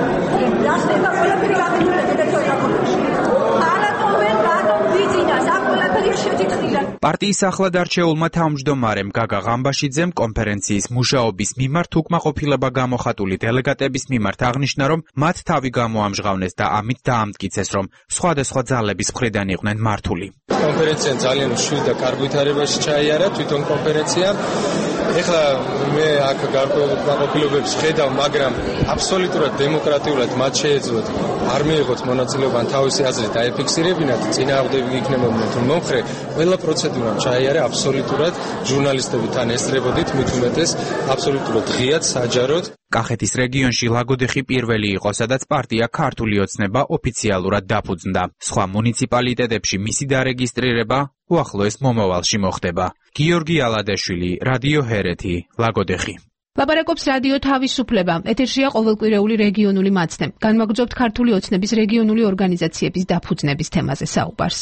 დასტება ყველაფერი გამიგვიეთ დედაქალაქში. არატომენ რატომ ვიძინას აქ ყველაფერი შეთითხილდა. პარტიის ახლად არჩეულმა თავმჯდომარემ გაგა ღამბაშიძემ კონფერენციის მუშაობის მიმართ უკმაყოფილება გამოხატული დელეგატების მიმართ აღნიშნა, რომ მათ თავი გამოამჟღავნეს და ამით დაამტკიცეს, რომ სხვადასხვა ძალების მხრიდან იყვნენ მართული. კონფერენცია ძალიან მშვიდ და კარგ ვითარებაში ჩაიარა თვითონ კონფერენცია. ეხლა მე აქ გარკვეულ უკმაყოფილებებს ხედავ, მაგრამ აბსოლუტურად დემოკრატიულად მათ შეეძლოთ არ მიიღოთ მონაწილეობა თავისი აზრი დაეფიქსირებინათ, წინააღმდეგი იქნებოდნენ თუ მომხრე, ყველა პროცედურამ ჩაიარა აბსოლუტურად ჟურნალისტები თან ესწრებოდით, მით უმეტეს აბსოლუტურად ღიად, საჯაროდ. კახეთის რეგიონში ლაგოდეხი პირველი იყო, სადაც პარტია ქართული ოცნება ოფიციალურად დაფუძნდა. სხვა მუნიციპალიტეტებში მისი დარეგისტრირება უახლოეს მომავალში მოხდება. გიორგი ალადაშვილი, რადიო ჰერეთი, ლაგოდეხი. ლაპარაკობს რადიო თავისუფლება. ეთერშია ყოველკვირეული რეგიონული მაცდე. განვაგრძობთ ქართული ოცნების რეგიონული ორგანიზაციების დაფუძნების თემაზე საუბარს.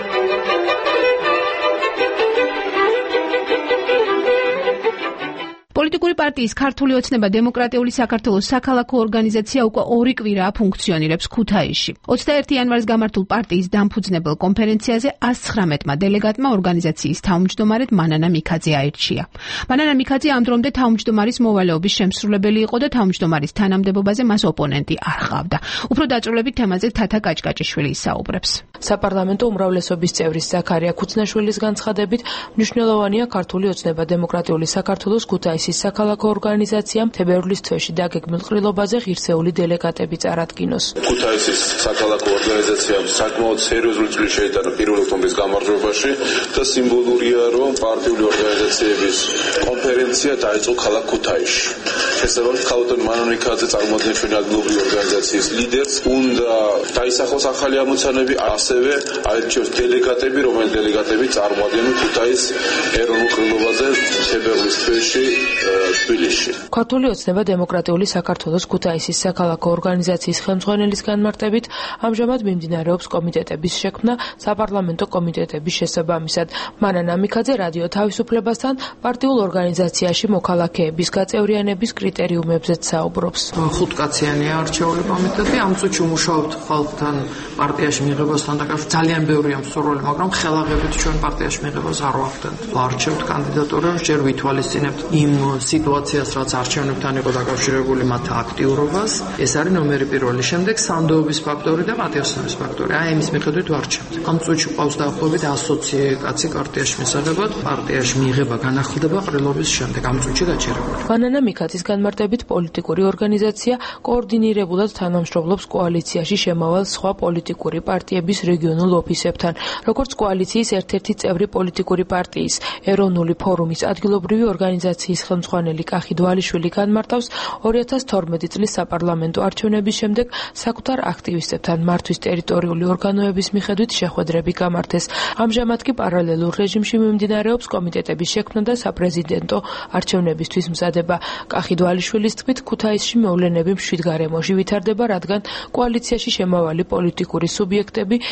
პოლიტიკური პარტიის ქართული ოცნება დემოკრატიული საქართველოს საქალაქო ორგანიზაცია უკვე ორი კვირაა ფუნქციონირებს ქუთაისში. ოცდაერთი იანვარს გამართულ პარტიის დამფუძნებელ კონფერენციაზე ას ცხრამეტმა დელეგატმა ორგანიზაციის თავმჯდომარედ მანანა მიქაძე აირჩია. მანანა მიქაძე ამ დრომდე თავმჯდომარის მოვალეობის შემსრულებელი იყო და თავმჯდომარის თანამდებობაზე მას ოპონენტი არ ჰყავდა. უფრო დაწვრილებით თემაზე თათა კაჭკაჭიშვილი ისაუბრებს. საპარლამენტო უმრავლესობის წევრის ზაქარია ქუცნაშვილის განცხადებით, მნიშვნელოვანია ქართული ოცნება დემოკრატიული საქართველოს ქუთაისის საქალაქო ორგანიზაციამ თებერვლის თვეში დაგეგმილ ყრილობაზე ღირსეული დელეგატები წარადგინოს. ქუთაისის საქალაქო ორგანიზაციამ საკმაოდ სერიოზული წვლილი შეიტანა პირველ ოქტომბრის გამარჯვებაში და სიმბოლურია, რომ პარტიული ორგანიზაციების კონფერენცია დაიწყო ქალაქ ქუთაისში. შესაბამისად, ქალბატონ მანანა მიქაძე წარმოადგენს ჩვენი ადგილობრივი ორგანიზაციის ლიდერს, უნდა დაისახოს ახალი ამოცანები, ასევე აირჩიოს დელეგატები, რომელი დელეგატები წარმოადგენენ ქუთაისის ეროვნულ ყრილობაზე თებერვლის თვეში თბილისში. ქართული ოცნება დემოკრატიული საქართველოს ქუთაისის საქალაქო ორგანიზაციის ხელმძღვანელის განმარტებით, ამჟამად მიმდინარეობს კომიტეტების შექმნა საპარლამენტო კომიტეტების შესაბამისად. მანანა მიქაძე რადიო თავისუფლებასთან პარტიულ ორგანიზაციაში მოქალაქეების გაწევრიანების კრიტერიუმებზეც საუბრობს. ხუთკაციანია არჩეული კომიტეტი, ამ წუთში მუშაობთ ხალხთან პარტიაში მიღებასთან დაკავშირებით. ძალიან ბევრია მსურველი, მაგრამ ხელაღებით ჩვენ პარტიაში მიღებას არ ვახდენთ. ვარჩევთ კანდიდატურებს, ჯერ ვითვალისწინებთ იმ სიტუაციას, რაც არჩევნებთან იყო დაკავშირებული მათ აქტიურობას. ეს არის ნომერი პირველი. შემდეგ სანდოობის ფაქტორი და პატიოსნობის ფაქტორი. აი ამის მიხედვით ვარჩევთ. ამ წუთში ყავს დაახლოებით ასოცი კაცი პარტიაში მისაღებად, პარტიაში მიიღება განახლდება ყრილობის შემდეგ ამ წუთში გაჩერებული. მანანა მიქაძის განმარტებით, პოლიტიკური ორგანიზაცია კოორდინირებულად თანამშრომლობს კოალიციაში შემავალ სხვა პოლიტიკური პარტიების რეგიონულ ოფისებთან, როგორც კოალიციის ერთ-ერთი წევრი პოლიტიკური პარტიის ეროვნული ფორუმის ადგილობრივი ორგანიზაციის ხელმძღვანელი კახი დვალიშვილი განმარტავს, ორი ათას თორმეტი წლის საპარლამენტო არჩევნების შემდეგ საკუთარ აქტივისტებთან მართვის ტერიტორიული ორგანოების მიხედვით შეხვედრები გამართეს. ამჟამად კი პარალელურ რეჟიმში მიმდინარეობს კომიტეტების შექმნა და საპრეზიდენტო არჩევნებისთვის მზადება. კახი დვალიშვილის თქმით, ქუთაისში მოვლენები მშვიდ გარემოში ვითარდება, რადგან კოალიციაში შემავალი პოლიტიკური სუბიექტები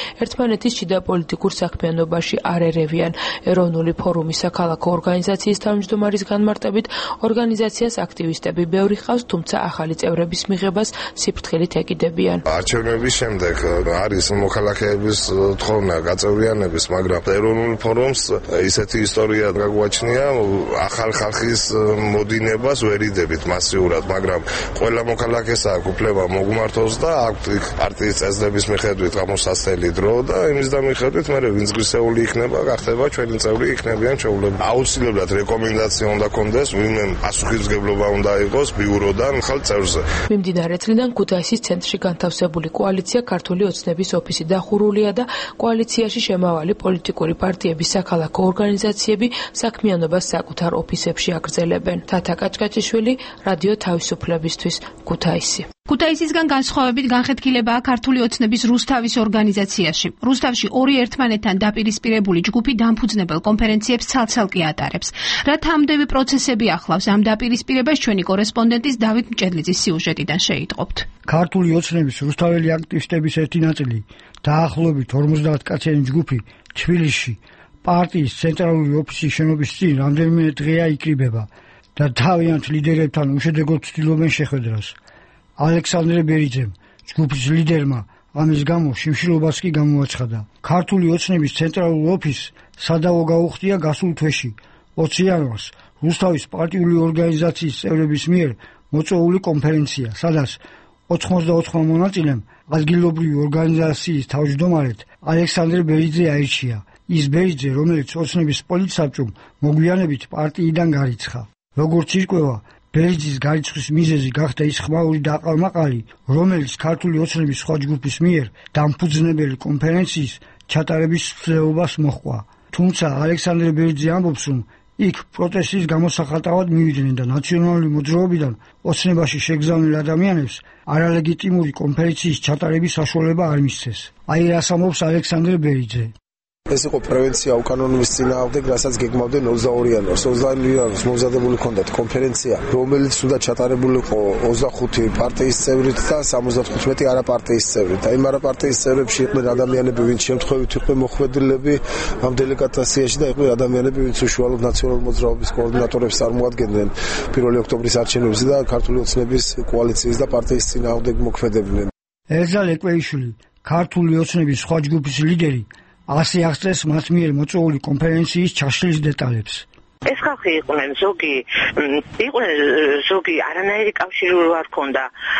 ერთმანეთის შიდა პოლიტიკურ საქმიანობაში არ ერევიან. ეროვნული ფორუმის საქალაქო ორგანიზაციის თავმჯდომარის განმარტებით, ორგანიზაციას აქტივისტები ბევრი ჰყავს, თუმცა ახალი წევრების მიღებას სიფრთხილით ეკიდებიან. არჩევნების შემდეგ არის მოქალაქეების თხოვნა გაწევრიანების, მაგრამ ეროვნული ფორუმს ისეთი ისტორია გაგვაჩნია, ახალ ხალხის მოდინებას ვერ იდებით მასიურად, მაგრამ ყველა მოქალაქეს აქვს უფლება მოგმართოს და აქვს პარტიის წესდების მიხედვით გამოსასწრელი დრო და იმის და მიხედვით მე ვინც ღირსეული იქნება, გახდება ჩვენი წევრი, იქნებიან ჩვეულებრივ. აუცილებლად რეკომენდაცია უნდა კონდეს, ვინმე პასუხისმგებლობა უნდა იყოს ბიუროდან ხალ წევრზე. მიმდინარე წლიდან ქუთაისის ცენტრში განთავსებული კოალიცია ქართული ოცნების ოფისი დახურულია და კოალიციაში შემავალი პოლიტიკური პარტიების საქალაქო ორგანიზაციები საქმიანობას საკუთარ ოფისებში აგრძელებენ. თათა კაჭკაჭიშვილი, რადიო თავისუფლებისთვის, ქუთაისი. ქუთაისისგან განსხვავებით განხეთქილებაა ქართული ოცნების რუსთავის ორგანიზაციაში. რუსთავში ორი ერთმანეთთან დაპირისპირებული ჯგუფი დამფუძნებელ კონფერენციებს ცალ-ცალკე ატარებს. რა თამდები პროცესები ახლავს ამ დაპირისპირებას ჩვენი კორესპონდენტის დავით მჭედლიძის სიუჟეტიდან შეიტყობთ. ქართული ოცნების რუსთაველი აქტივისტების ერთი ნაწილი, დაახლოებით ორმოცდაათ კაციანი ჯგუფი, თბილისში პარტიის ცენტრალური ოფისის შენობის წინ რამდენიმე დღეა იკრიბება და თავიანთ ლიდერებთან უშედეგოდ ცდილობენ შეხვედრას. ალექსანდრე ბერიძემ, ჯგუფის ლიდერმა, ამის გამო შიმშილობას კი გამოაცხადა. ქართული ოცნების ცენტრალურ ოფისს სადავო გაუხდია გასულ თვეში, ოცი იანვარს, რუსთავის პარტიული ორგანიზაციის წევრების მიერ მოწვეული კონფერენცია, სადაც ოთხმოცდაოთხმა მონაწილემ ადგილობრივი ორგანიზაციის თავმჯდომარედ ალექსანდრე ბერიძე აირჩია. ის ბერიძე, რომელიც ოცნების პოლიტსაბჭომ მოგვიანებით პარტიიდან გარიცხა. როგორც ირკვევა, ბერიძის გარიცხვის მიზეზი გახდა ის ხმაური დაყალმაყალი, რომელიც ქართული ოცნების სხვა ჯგუფის მიერ დამფუძნებელი კონფერენციის ჩატარების ცდილობას მოჰყვა. თუმცა ალექსანდრე ბერიძე ამბობს, რომ იქ პროტესტის გამოსახატავად მივიდნენ და ნაციონალური მოძრაობიდან ოცნებაში შეგზავნილ ადამიანებს არალეგიტიმური კონფერენციის ჩატარების საშუალება არ მისცეს. აი რას ამბობს ალექსანდრე ბერიძე. ეს იყო პრევენცია უკანონობის წინააღმდეგ, რასაც გეგმავდნენ ოცდაორი იანვარს. ოცდაორი იანვარს მომზადებული ჰქონდათ კონფერენცია, რომელიც უნდა ჩატარებულიყო ოცდახუთი პარტიის წევრით და სამოცდათხუთმეტი არაპარტიის წევრით. აი ამ არაპარტიის წევრებში იყვნენ ადამიანები, ვინც შემთხვევით იყვნენ მოხვედრილები ამ დელეგაციაში და იყვნენ ადამიანები, ვინც უშუალოდ ნაციონალური მოძრაობის კოორდინატორებს წარმოადგენდნენ პირველი ოქტომბრის არჩევნებზე და ქართული ოცნების კოალიციის და პარტიის წინააღმდეგ მოქმედებდნენ. ელზა ლეკვეიშვილი, ქართული ოცნების სხვა ჯგუფის ლიდერი, ასე აღწერს მათ მიერ მოწვეული კონფერენციის ჩაშლის დეტალებს. ეს ხალხი იყვნენ ზოგი იყვნენ ზოგი არანაირი კავშირი არ ჰქონდა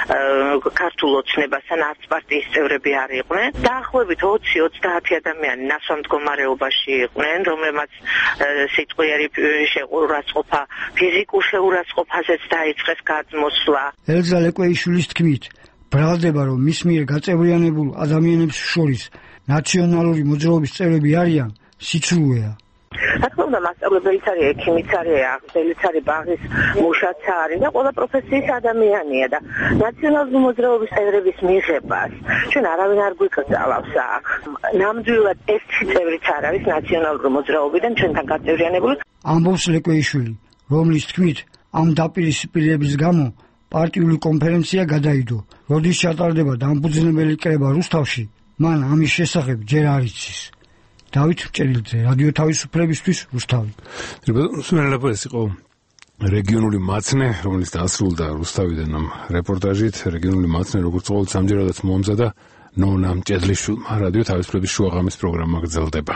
ქართულ ოცნებასთან, არც პარტიის წევრები არ იყვნენ. დაახლოებით ოცი ოცდაათი ადამიანი ნასვამ მდგომარეობაში იყვნენ, რომლებმაც სიტყვიერი შეურაცხყოფა, ფიზიკურ შეურაცხყოფაზეც დაიწყეს გადმოსვლა. ელზა ლეკვეიშვილის თქმით, ბრალდება, რომ მის მიერ გაწევრიანებულ ადამიანებს შორის ნაციონალური მოძრაობის წევრები არიან, სიცრუეა. რა თქმა უნდა, მასწავლებელიც არის, ექიმიც არის, აღზრდილიც არის, ბაღის მუშაც არის და ყველა პროფესიის ადამიანია და ნაციონალური მოძრაობის წევრების მიღებას ჩვენ არავინ არ გვიკრძალავს აქ. ნამდვილად ერთი წევრიც არ არის ნაციონალური მოძრაობიდან ჩვენთან გაწევრიანებული. ამბობს ლეკვეიშვილი, რომლის თქმით, ამ დაპირისპირების გამო პარტიული კონფერენცია გადაიდო. როდის ჩატარდება დამფუძნებელი კრება რუსთავში, მან ამის შესახებ ჯერ არ იცის. დავით მჭედლიძე, რადიო თავისუფლებისთვის, რუსთავი. სულელაპა ეს იყო რეგიონული მაცნე, რომელიც დასრულდა რუსთავიდან ამ რეპორტაჟით. რეგიონული მაცნე, როგორც ყოველ სამჯერადაც მოამზადა ნონა მჭედლიშვილმა. რადიო თავისუფლების შუაღამის პროგრამა გრძელდება.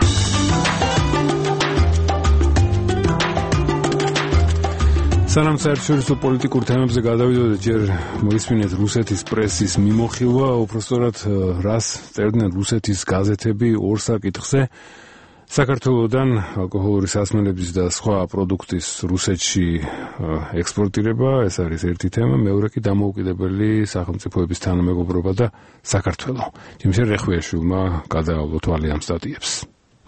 სანამ საერთაშორისო პოლიტიკურ თემებზე გადავიდოდე, ჯერ მოისმინეთ რუსეთის პრესის მიმოხილვა, უпростоრად რას წერდნენ რუსეთის გაზეთები ორ საკითხზე. საქართველოდან ალკოჰოლური სასმელების და სხვა პროდუქტის რუსეთში ექსპორტირება, ეს არის ერთი თემა, მეორე კი დამოუკიდებელი სახელმწიფოების თანამეგობრობა და საქართველო. ჯიმშერ რეხვიაშვილმა გადაავლო თვალი ამ სტატიებს.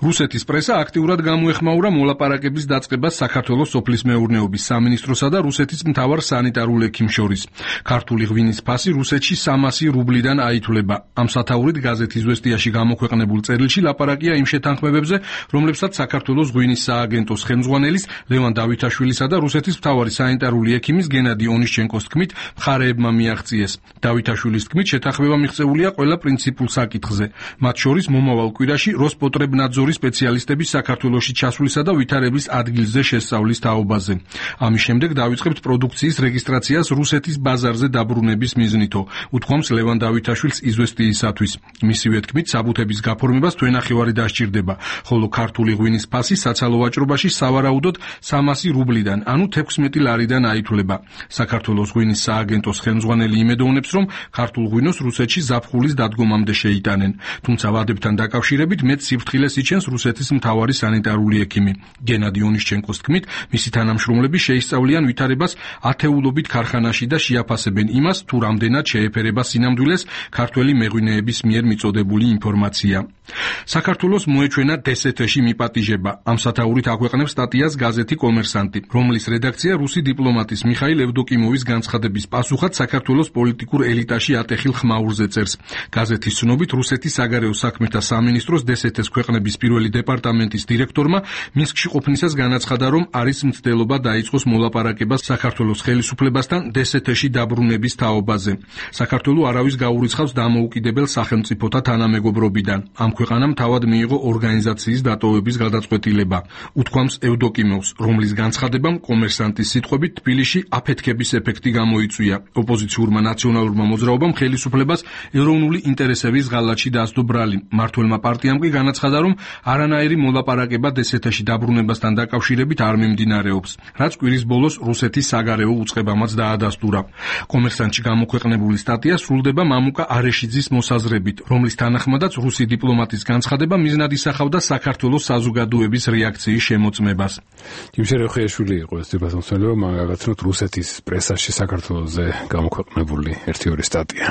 რუსეთის პრესა აქტიურად გამოეხმაურა მოლაპარაკების დაწყებას საქართველოს სოფლის მეურნეობის სამინისტროსა და რუსეთის მთავარ სანიტარულ ექიმს შორის. ქართული ღვინის ფასი რუსეთში სამასი რუბლიდან აითვლება. ამ სათაურით გაზეთ „იზვესტიაში“ გამოქვეყნებულ წერილში ლაპარაკია იმ შეთანხმებებზე, რომლებსაც საქართველოს ღვინის სააგენტოს ხელმძღვანელის ლევან დავითაშვილისა და რუსეთის მთავარი სანიტარული ექიმის გენადი ონიშჩენკოს თქმით მხარეებმა მიაღწიეს. დავითაშვილის თქმით შეთანხმება მიღწეულია ყველა პრინციპულ საკითხზე, მათ შორის მომავალ კვირაში როსპოტრებნაძორის სპეციალისტების საქართველოში ჩასვლისა და ვითარების ადგილზე შესწავლის თაობაზე. ამის შემდეგ დავიწყებთ პროდუქციის რეგისტრაციას რუსეთის ბაზარზე დაბრუნების მიზნითო, უთქვამს ლევან დავითაშვილს „იზვესტიისათვის“. მისივე თქმით, საბუთების გაფორმებას თვენახევარი დასჭირდება, ხოლო ქართული ღვინის ფასი საცალო ვაჭრობაში სავარაუდოდ სამასი რუბლიდან, ანუ თექვსმეტი ლარიდან აითვლება. საქართველოს ღვინის სააგენტოს ხელმძღვანელი იმედოვნებს, რომ ქართულ ღვინოს რუსეთში ზაფხულის დადგომამდე შეიტანენ. თუმცა ვადებთან დაკავშირებით მეტ სიფრთხილეს იჩენს რუსეთის მთავარი სანიტარული ექიმი. გენადი ონიშჩენკოს თქმით, მისი თანამშრომლები შეისწავლიან ვითარებას ათეულობით ქარხანაში და შეაფასებენ იმას, თუ რამდენად შეეფერება სინამდვილეს ქართველი მეღვინეების მიერ მიწოდებული ინფორმაცია. საქართველოს მოეჩვენა დსთ-ში მიპატიჟება. ამ სათაურით აქვეყნებს სტატიას გაზეთი „კომერსანტი“, რომლის რედაქცია რუსი დიპლომატის მიხაილ ევდოკიმოვის განცხადების პასუხად საქართველოს პოლიტიკურ ელიტაში ატეხილ ხმაურზე წერს. გაზეთის ცნობით, რუსეთის საგარეო საქმეთა სამინისტროს დსთ-ს ქვეყნების პირველი დეპარტამენტის დირექტორმა მინსკში ყოფნისას განაცხადა, რომ არის მცდელობა დაიწყოს მოლაპარაკება საქართველოს ხელისუფლებასთან დსთ-ში დაბრუნების თაობაზე. საქართველო არავის გაურიცხავს დამოუკიდებელ სახელმწიფოთა თანამეგობრობიდან. ამ ქვეყანამ თავად მიიღო ორგანიზაციის დატოვების გადაწყვეტილება, უთქვამს ევდოკიმოვს, რომლის განცხადებამ კომერსანტის სიტყვებით თბილისში აფეთქების ეფექტი გამოიწვია. ოპოზიციურმა ნაციონალურმა მოძრაობამ ხელისუფლებას ეროვნული ინტერესების ღალატში დასდო ბრალი. მმართველმა პარტიამ კი განაცხადა, რომ არანაირი მოლაპარაკება დსთ-ში დაბრუნებასთან დაკავშირებით არ მიმდინარეობს, რაც კვირის ბოლოს რუსეთის საგარეო უწყებამაც დაადასტურა. კომერსანტში გამოქვეყნებული სტატია სრულდება მამუკა არეშიძის მოსაზრებით, რომლის თანახმადაც რუსი დიპლომატის განცხადება მიზნად ისახავდა საქართველოს საზოგადოების რეაქციის შემოწმებას. იმშერე ხეიშვილი იყო ეს დიბასმცველობა, მან გაგაცნოთ რუსეთის პრესაში საქართველოზე გამოქვეყნებული ერთი ორი სტატია.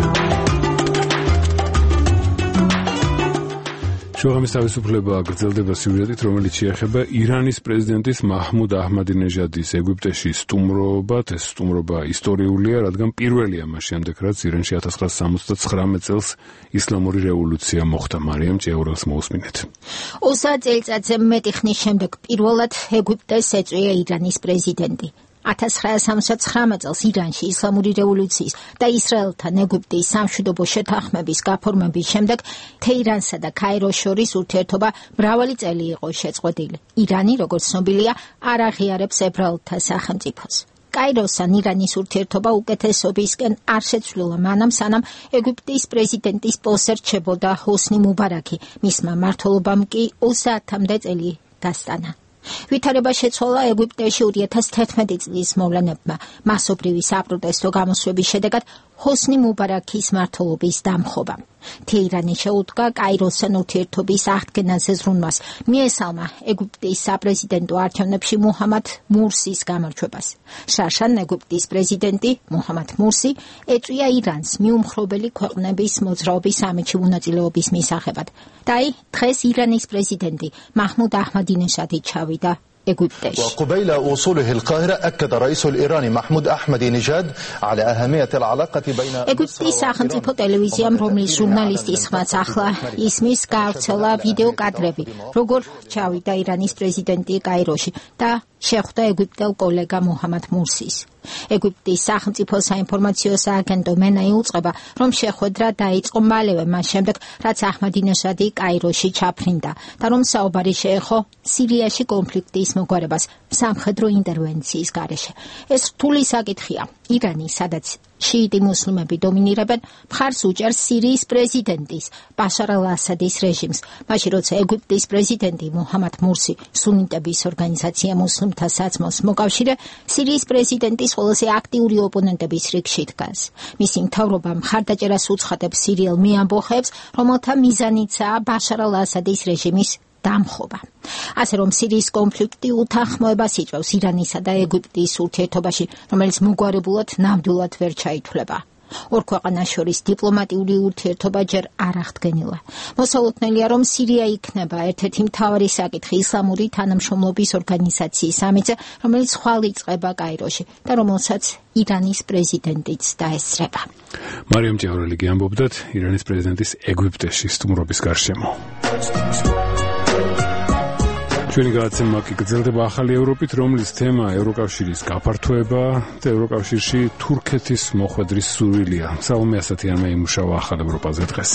შუაღამის თავისუფლება გრძელდება სიუჟეტით, რომელიც შეეხება ირანის პრეზიდენტის მაჰმუდ აჰმადინეჟადის ეგვიპტეში სტუმრობათ. ეს სტუმრობა ისტორიულია, რადგან პირველია მას შემდეგ, რაც ირანში ათას ცხრაასა სამოცდათხრამეტ წელს ისლამური რევოლუცია მოხდა. მარიამ ჭეურელს მოусმინეთ. ოცდაათ წელიწადზე მეტი ხნის შემდეგ პირველად ეგვიპტეს ეწვია ირანის პრეზიდენტი. ათას ცხრაასა სამოცდათხრამეტ წელს ირანში ისლამური რევოლუციის და ისრაელთან ეგვიპტის სამშვიდობო შეთანხმების გაფორმების შემდეგ თეირანსა და კაიროს შორის ურთიერთობა მრავალი წელი იყო შეწყვეტილი. ირანი, როგორც ცნობილია, არ აღიარებს ებრაელთა სახელმწიფოს. კაიროსთან ირანის ურთიერთობა უკეთესობისკენ არ შეცვლილა მანამ, სანამ ეგვიპტის პრეზიდენტის პოსტზე რჩებოდა ჰოსნი მუბარაკი. მისმა მმართველობამ კი ოცდაათამდე წელი გასტანა. ვითარება შეცვალა ეგვიპტეში ორი ათას თერთმეტი წლის მოვლენებმა. მასობრივი საპროტესტო გამოსვლების შედეგად ჰოსნი მუბარაკის მმართველობის დამხობამ. თეირანი შეუდგა კაიროსთან ურთიერთობის აღდგენაზე ზრუნვას. მიესალმა ეგვიპტის საპრეზიდენტო არჩევნებში მუჰამად მურსის გამარჯვებას. შარშან ეგვიპტის პრეზიდენტი მუჰამად მურსი ეწვია ირანს მიუმხრობელი ქვეყნების მოძრაობის სამეთში მონაწილეობის მისაღებად. და აი, დღეს ირანის პრეზიდენტი მაჰმუდ აჰმადინეჟადი ჩავიდა إغوبتش. وقبيل وصوله القاهرة أكد الرئيس الإيراني محمود أحمدي نژاد على أهمية العلاقة بين ეგვიპტის სახელმწიფო ტელევიზიამ, რომლის ჟურნალისტის ხმაც ახლა ისმის, გაავრცელა ვიდეო კადრები, როგორ ჩავიდა ირანის პრეზიდენტი კაიროში და შეხვდა ეგვიპტელ კოლეგა მუჰამად მურსის. ეგვიპტის სახელმწიფო საინფორმაციო სააგენტო მენა იუწყება, რომ შეხვედრა დაიწყო მალევე მას შემდეგ, რაც აჰმადინეჟადი კაიროში ჩაფრინდა და რომ საუბარი შეეხო სირიაში კონფლიქტის მოგვარებას სამხედრო ინტერვენციის გარეშე. ეს რთული საკითხია. ირანი, სადაც შიიტი მუსლიმები დომინირებენ, მხარს უჭერს სირიის პრეზიდენტის ბაშარ ალ-ასადის რეჟიმს, მაშინ როცა ეგვიპტის პრეზიდენტი მუჰამად მურსი სუნიტების ორგანიზაცია მუსლიმთა საცმელს მოკავშირე სირიის პრეზიდენტის ყველაზე აქტიური ოპონენტების რიგში დგას. მისი მთავრობა მხარდაჭერას უცხადებს სირიელ მეამბოხეებს, რომელთა მიზანიცაა ბაშარ ალ-ასადის რეჟიმის დამხობა. ასე რომ სირიის კონფლიქტი უთანხმოებას იწვევს ირანისა და ეგვიპტის ურთიერთობაში, რომელიც მოგვარებულად ნამდვილად ვერ ჩაითვლება. ორ ქვეყანას შორის დიპლომატიური ურთიერთობა ჯერ არ აღდგენილა. მოსალოდნელია, რომ სირია იქნება ერთ-ერთი მთავარი საკითხი ისლამური თანამშრომლობის ორგანიზაციის სამიტზე, რომელიც ხვალ იწყება კაიროში და რომელსაც ირანის პრეზიდენტიც დაესწრება. მარიამ ჭიაურელი ამბობდათ ირანის პრეზიდენტის ეგვიპტეში სტუმრობის გარშემო. ჩვენი გადაცემა კი გრძელდება ახალი ევროპით, რომლის თემა ევროკავშირის გაფართოება და ევროკავშირში თურქეთის მოხვედრის სურვილია. სალომე ასათიანმა იმუშავა ახალ ევროპაზე დღეს.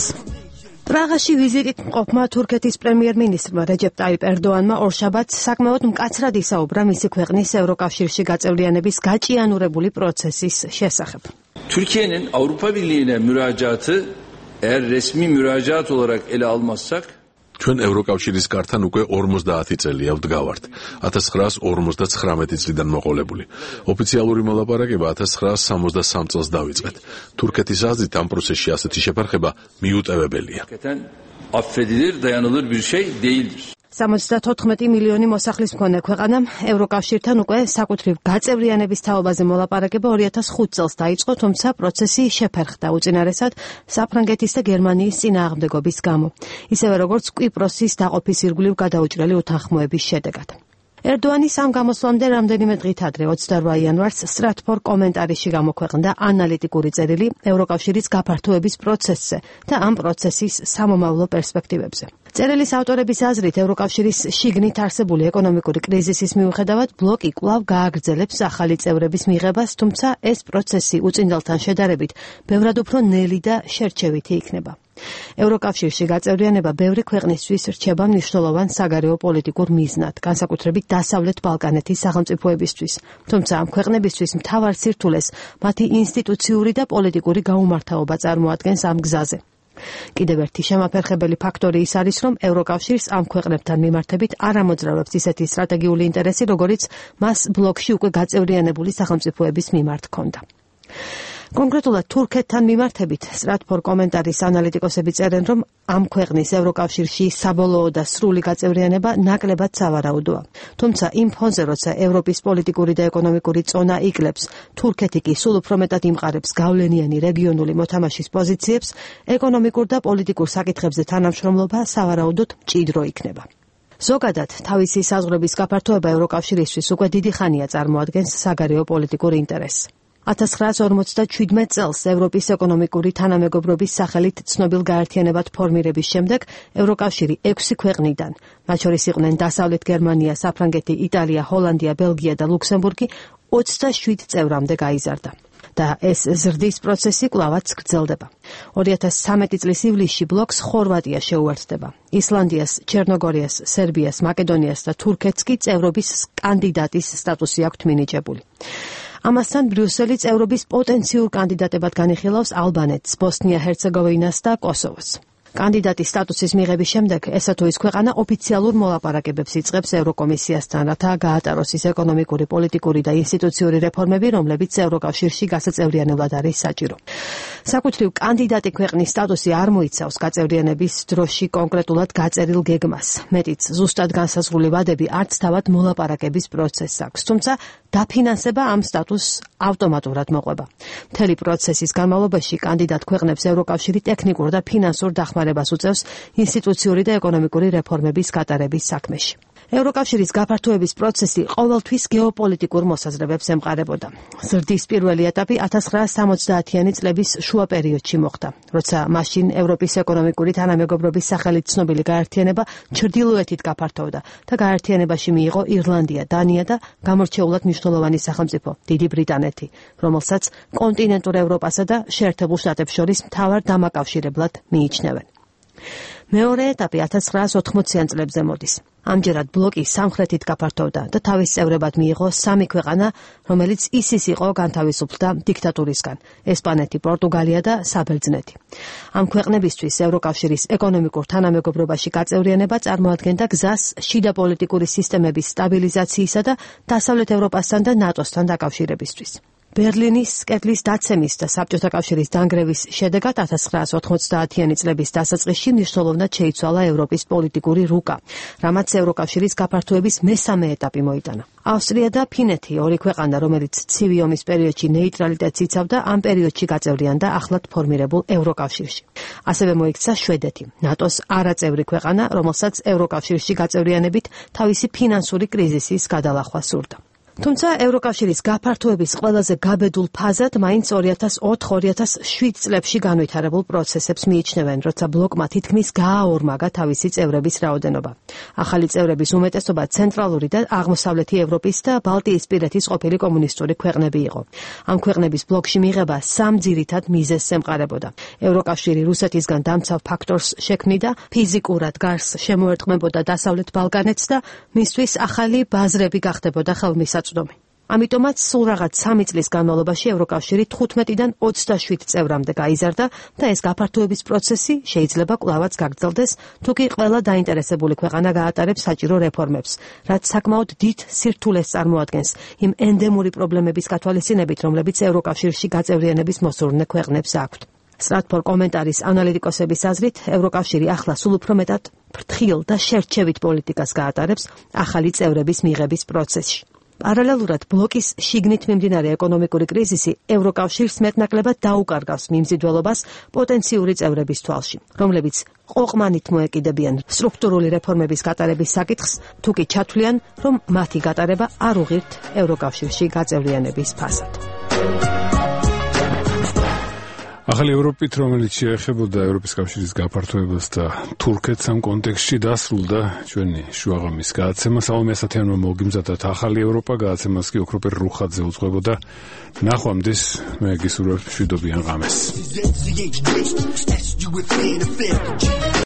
პრაღაში ვიზიტით მყოფმა თურქეთის პრემიერ-მინისტრმა რეჯეპ ტაიპ ერდოანმა ორშაბათს საკმაოდ მკაცრად ისაუბრა მისი ქვეყნის ევროკავშირში გაწევრიანების გაჭიანურებული პროცესის შესახებ. Türkiye'nin Avrupa Birliği'ne müracaatı eğer resmi müracaat olarak ele almazsak ჩვენ ევროკავშირის გართან უკვე ორმოცდაათი წელია ვდგავართ. ათას ცხრაას ორმოცდაცხრამეტი წლიდან მოყოლებული. ოფიციალური მოლაპარაკება ათას ცხრაას სამოცდასამ წელს დავიწყეთ. თურქეთის აზრით ამ პროცესში ასეთი შეფერხება მიუტევებელია. affedilir, dayanılır bir şey değildir. სამოცდათოთხმეტი მილიონი მოსახლის მქონე ქვეყანამ ევროკავშირთან უკვე საკუთრივ გაწევრიანების თაობაზე მოლაპარაკება ორი ათას ხუთ წელს დაიწყო, თუმცა პროცესი შეფერხდა უწინარესად საფრანგეთის და გერმანიის წინააღმდეგობის გამო, ისევე როგორც კვიპროსის დაყოფის ირგვლივ გადაუჭრელი უთანხმოების შედეგად. ერდოანის ამ გამოსვლამდე რამდენიმე დღით ადრე ოცდაორ იანვარს სტრატფორ კომენტარიში გამოქვეყნდა ანალიტიკური წერილი ევროკავშირის გაფართოების პროცესზე და ამ პროცესის სამომავლო პერსპექტივებზე. წერილის ავტორების აზრით, ევროკავშირის შიგნით არსებული ეკონომიკური კრიზისის მიუხედავად ბლოკი კვლავ გააგრძელებს ახალი წევრების მიღებას, თუმცა ეს პროცესი უწინდელთან შედარებით ბევრად უფრო ნელი და შერჩევითი იქნება. ევროკავშირში გაწევრიანება ბევრი ქვეყნისთვის რჩება მნიშვნელოვან საგარეო პოლიტიკურ მიზნად, განსაკუთრებით დასავლეთ ბალკანეთის სახელმწიფოებისთვის. თუმცა ამ ქვეყნებისთვის მთავარ სირთულეს მათი ინსტიტუციური და პოლიტიკური გაუმართავობა წარმოადგენს ამ გზაზე. კიდევ ერთი შემაფერხებელი ფაქტორი ის არის, რომ ევროკავშირს ამ ქვეყნებთან მიმართებით არ ამოძრავებს ისეთი სტრატეგიული ინტერესი, როგორიც მას ბლოკში უკვე გაწევრიანებული სახელმწიფოების მიმართ ჰქონდა. კონკრეტულად თურქეთთან მიმართებით სტრატფორ კომენტარის ანალიტიკოსები წერენ, რომ ამ ქვეყნის ევროკავშირში საბოლოო და სრული გაწევრიანება ნაკლებად სავარაუდოა. თუმცა იმ ფონზე, როცა ევროპის პოლიტიკური და ეკონომიკური წონა იკლებს, თურქეთი კი სულ უფრო მეტად იმყარებს გავლენიანი რეგიონული მოთამაშის პოზიციებს, ეკონომიკურ და პოლიტიკურ საკითხებზე თანამშრომლობა სავარაუდოდ მჭიდრო იქნება. ზოგადად, თავისი საზღვრების გაფართოება ევროკავშირისთვის უკვე დიდი ხანია წარმოადგენს საგარეო პოლიტიკურ ინტერესს. ათას ცხრაას ორმოცდაჩვიდმეტ წელს ევროპის ეკონომიკური თანამეგობრობის სახელით ცნობილ გაერთიანებად ფორმირების შემდეგ ევროკავშირი ექვსი ქვეყნიდან, მათ შორის იყვნენ დასავლეთ გერმანია, საფრანგეთი, იტალია, ჰოლანდია, ბელგია და ლუქსემბურგი, ოცდაშვიდ წევრამდე გაიზარდა. და ეს ზრდის პროცესი კვლავაც გრძელდება. ორი ათას ცხრამეტი წლის ივლისში ბლოკს ხორვატია შეუერთდება. ისლანდიას, ჩერნოგორიას, სერბიას, მაკედონიას და თურქეთს კი წევრობის კანდიდატის სტატუსი აქვთ მინიჭებული. ამასთან ბრიუსელი წევრობის პოტენციურ კანდიდატებად განიხილავს ალბანეთს, ბოსნია-ჰერცეგოვინას და კოსოვოს. კანდიდატის სტატუსის მიღების შემდეგ ესა თუ ის ქვეყანა ოფიციალურ მოლაპარაკებებს იწყებს ევროკომისიასთან, რათა გაატაროს ის ეკონომიკური, პოლიტიკური და ინსტიტუციური რეფორმები, რომლებიც ევროკავშირში გასაწევრიანებლად არის საჭირო. საკუთრივ კანდიდატი ქვეყნის სტატუსი არ მოიცავს გაწევრიანების დროში კონკრეტულად გაწერილ გეგმას. მეტიც, ზუსტად განსაზღვრული ვადები არც თავად მოლაპარაკების პროცესს აქვს, თუმცა დაფინანსება ამ სტატუსს ავტომატურად მოყვება. მთელი პროცესის განმავლობაში კანდიდატ ქვეყნებს ევროკავშირი ტექნიკურ და ფინანსურ დახმარებას უწევს ინსტიტუციური და ეკონომიკური რეფორმების გატარების საქმეში. ევროკავშირის გაფართოების პროცესი ყოველთვის გეოპოლიტიკურ მოსაზრებებს ემყარებოდა. ზრდის პირველი ეტაპი ათას ცხრაას სამოცდაათიანი წლების შუა პერიოდში მოხდა, როცა მაშინ ევროპის ეკონომიკური თანამეგობრობის სახელით ცნობილი გაერთიანება ჩრდილოეთით გაფართოვდა და გაერთიანებაში მიიღო ირლანდია, დანია და გამორჩეულად მნიშვნელოვანი სახელმწიფო დიდი ბრიტანეთი, რომელსაც კონტინენტურ ევროპასა და შეერთებულ შტატებს შორის მთავარ დამაკავშირებლად მიიჩნევენ. მეორე ეტაპი ათას ცხრაას ოთხმოციან წლებზე მოდის. ამჯერად ბლოკი სამხრეთით გაფართოვდა და თავის წევრებად მიიღო სამი ქვეყანა, რომელიც ისის იყო განთავისუფლდა დიქტატურისგან: ესპანეთი, პორტუგალია და საბერძნეთი. ამ ქვეყნებისთვის ევროკავშირის ეკონომიკურ თანამეგობრობაში გაწევრიანება წარმოადგენდა გზას შიდა პოლიტიკური სისტემების სტაბილიზაციისა და დასავლეთ ევროპასთან და ნატოსთან დაკავშირებისთვის. ბერლინის კედლის დაცემის და საბჭოთა კავშირის დანგრევის შედეგად ათას ცხრაასი ოთხმოცდაათიანი წლების დასაწყისში მნიშვნელოვნად შეიცვალა ევროპის პოლიტიკური რუკა, რამაც ევროკავშირის გაფართოების მესამე ეტაპი მოიტანა. ავსტრია და ფინეთი, ორი ქვეყანა, რომელიც ცივი ომის პერიოდში ნეიტრალიტეტს იცავდა, ამ პერიოდში გაწევრიანდა ახლად ფორმირებულ ევროკავშირში. ასევე მოიქცა შვედეთი, ნატოს არაწევრი ქვეყანა, რომელსაც ევროკავშირში გაწევრიანებით თავისი ფინანსური კრიზისის გადალახვა სურდა. თუმცა ევროკავშირის გაფართოების ყველაზე გაბედულ ფაზად მაინც ორი ათას ოთხ ორი ათას შვიდ წლებში განვითარებულ პროცესებს მიიჩნევენ, როცა ბლოკმა თითქმის გააორმაგა თავისი წევრების რაოდენობა. ახალი წევრების უმეტესობა ცენტრალური და აღმოსავლეთი ევროპის და ბალტიისპირეთის ყოფილი კომუნისტური ქვეყნები იყო. ამ ქვეყნების ბლოკში მიღება სამ ძირითად მიზეზს ემყარებოდა. ევროკავშირი რუსეთისგან დამცავ ფაქტორს შექმნიდა, ფიზიკურად გარს შემოერტყმებოდა დასავლეთ ბალკანეთს და მისთვის ახალი ბაზრები გახდებოდა ხელმისაწვდომი. ამიტომაც სულ რაღაც სამი წლის განმავლობაში ევროკავშირი თხუთმეტიდან ოცდაშვიდ წევრამდე გაიზარდა და ეს გაფართოების პროცესი შეიძლება კვლავაც გაგრძელდეს, თუკი ყველა დაინტერესებული ქვეყანა გაატარებს საჭირო რეფორმებს, რაც საკმაოდ დიდ სირთულეს წარმოადგენს იმ ენდემური პრობლემების გათვალისწინებით, რომლებიც ევროკავშირში გაწევრიანების მოსურნე ქვეყნებს აქვთ. Stratfor კომენტარის ანალიტიკოსების აზრით, ევროკავშირი ახლა სულ უფრო მეტად ფრთხილ და შერჩევით პოლიტიკას გაატარებს ახალი წევრების მიღების პროცესში. პარალელურად ბლოკის შიგნით მიმდინარე ეკონომიკური კრიზისი ევროკავშირს მეტნაკლებად დაუკარგავს მიმზიდველობას პოტენციური წევრების თვალში, რომლებიც ყოყმანით მოეკიდებიან სტრუქტურული რეფორმების გატარების საკითხს, თუკი ჩათვლიან, რომ მათი გატარება არ უღირთ ევროკავშირში გაწევრიანების ფასად. ახალი ევროპით, რომელიც შეეხებოდა ევროპის კავშირის გაფართოებას და თურქეთს ამ კონტექსტში დასრულდა ჩვენი შუაღამის გადაცემა. საომე ასათიანმა მოგიმზადათ ახალი ევროპა, გადაცემას კი ოქროპერ რუხაძე უძღვებოდა. ნახვამდის მე გისურვებ მშვიდობიან ღამეს.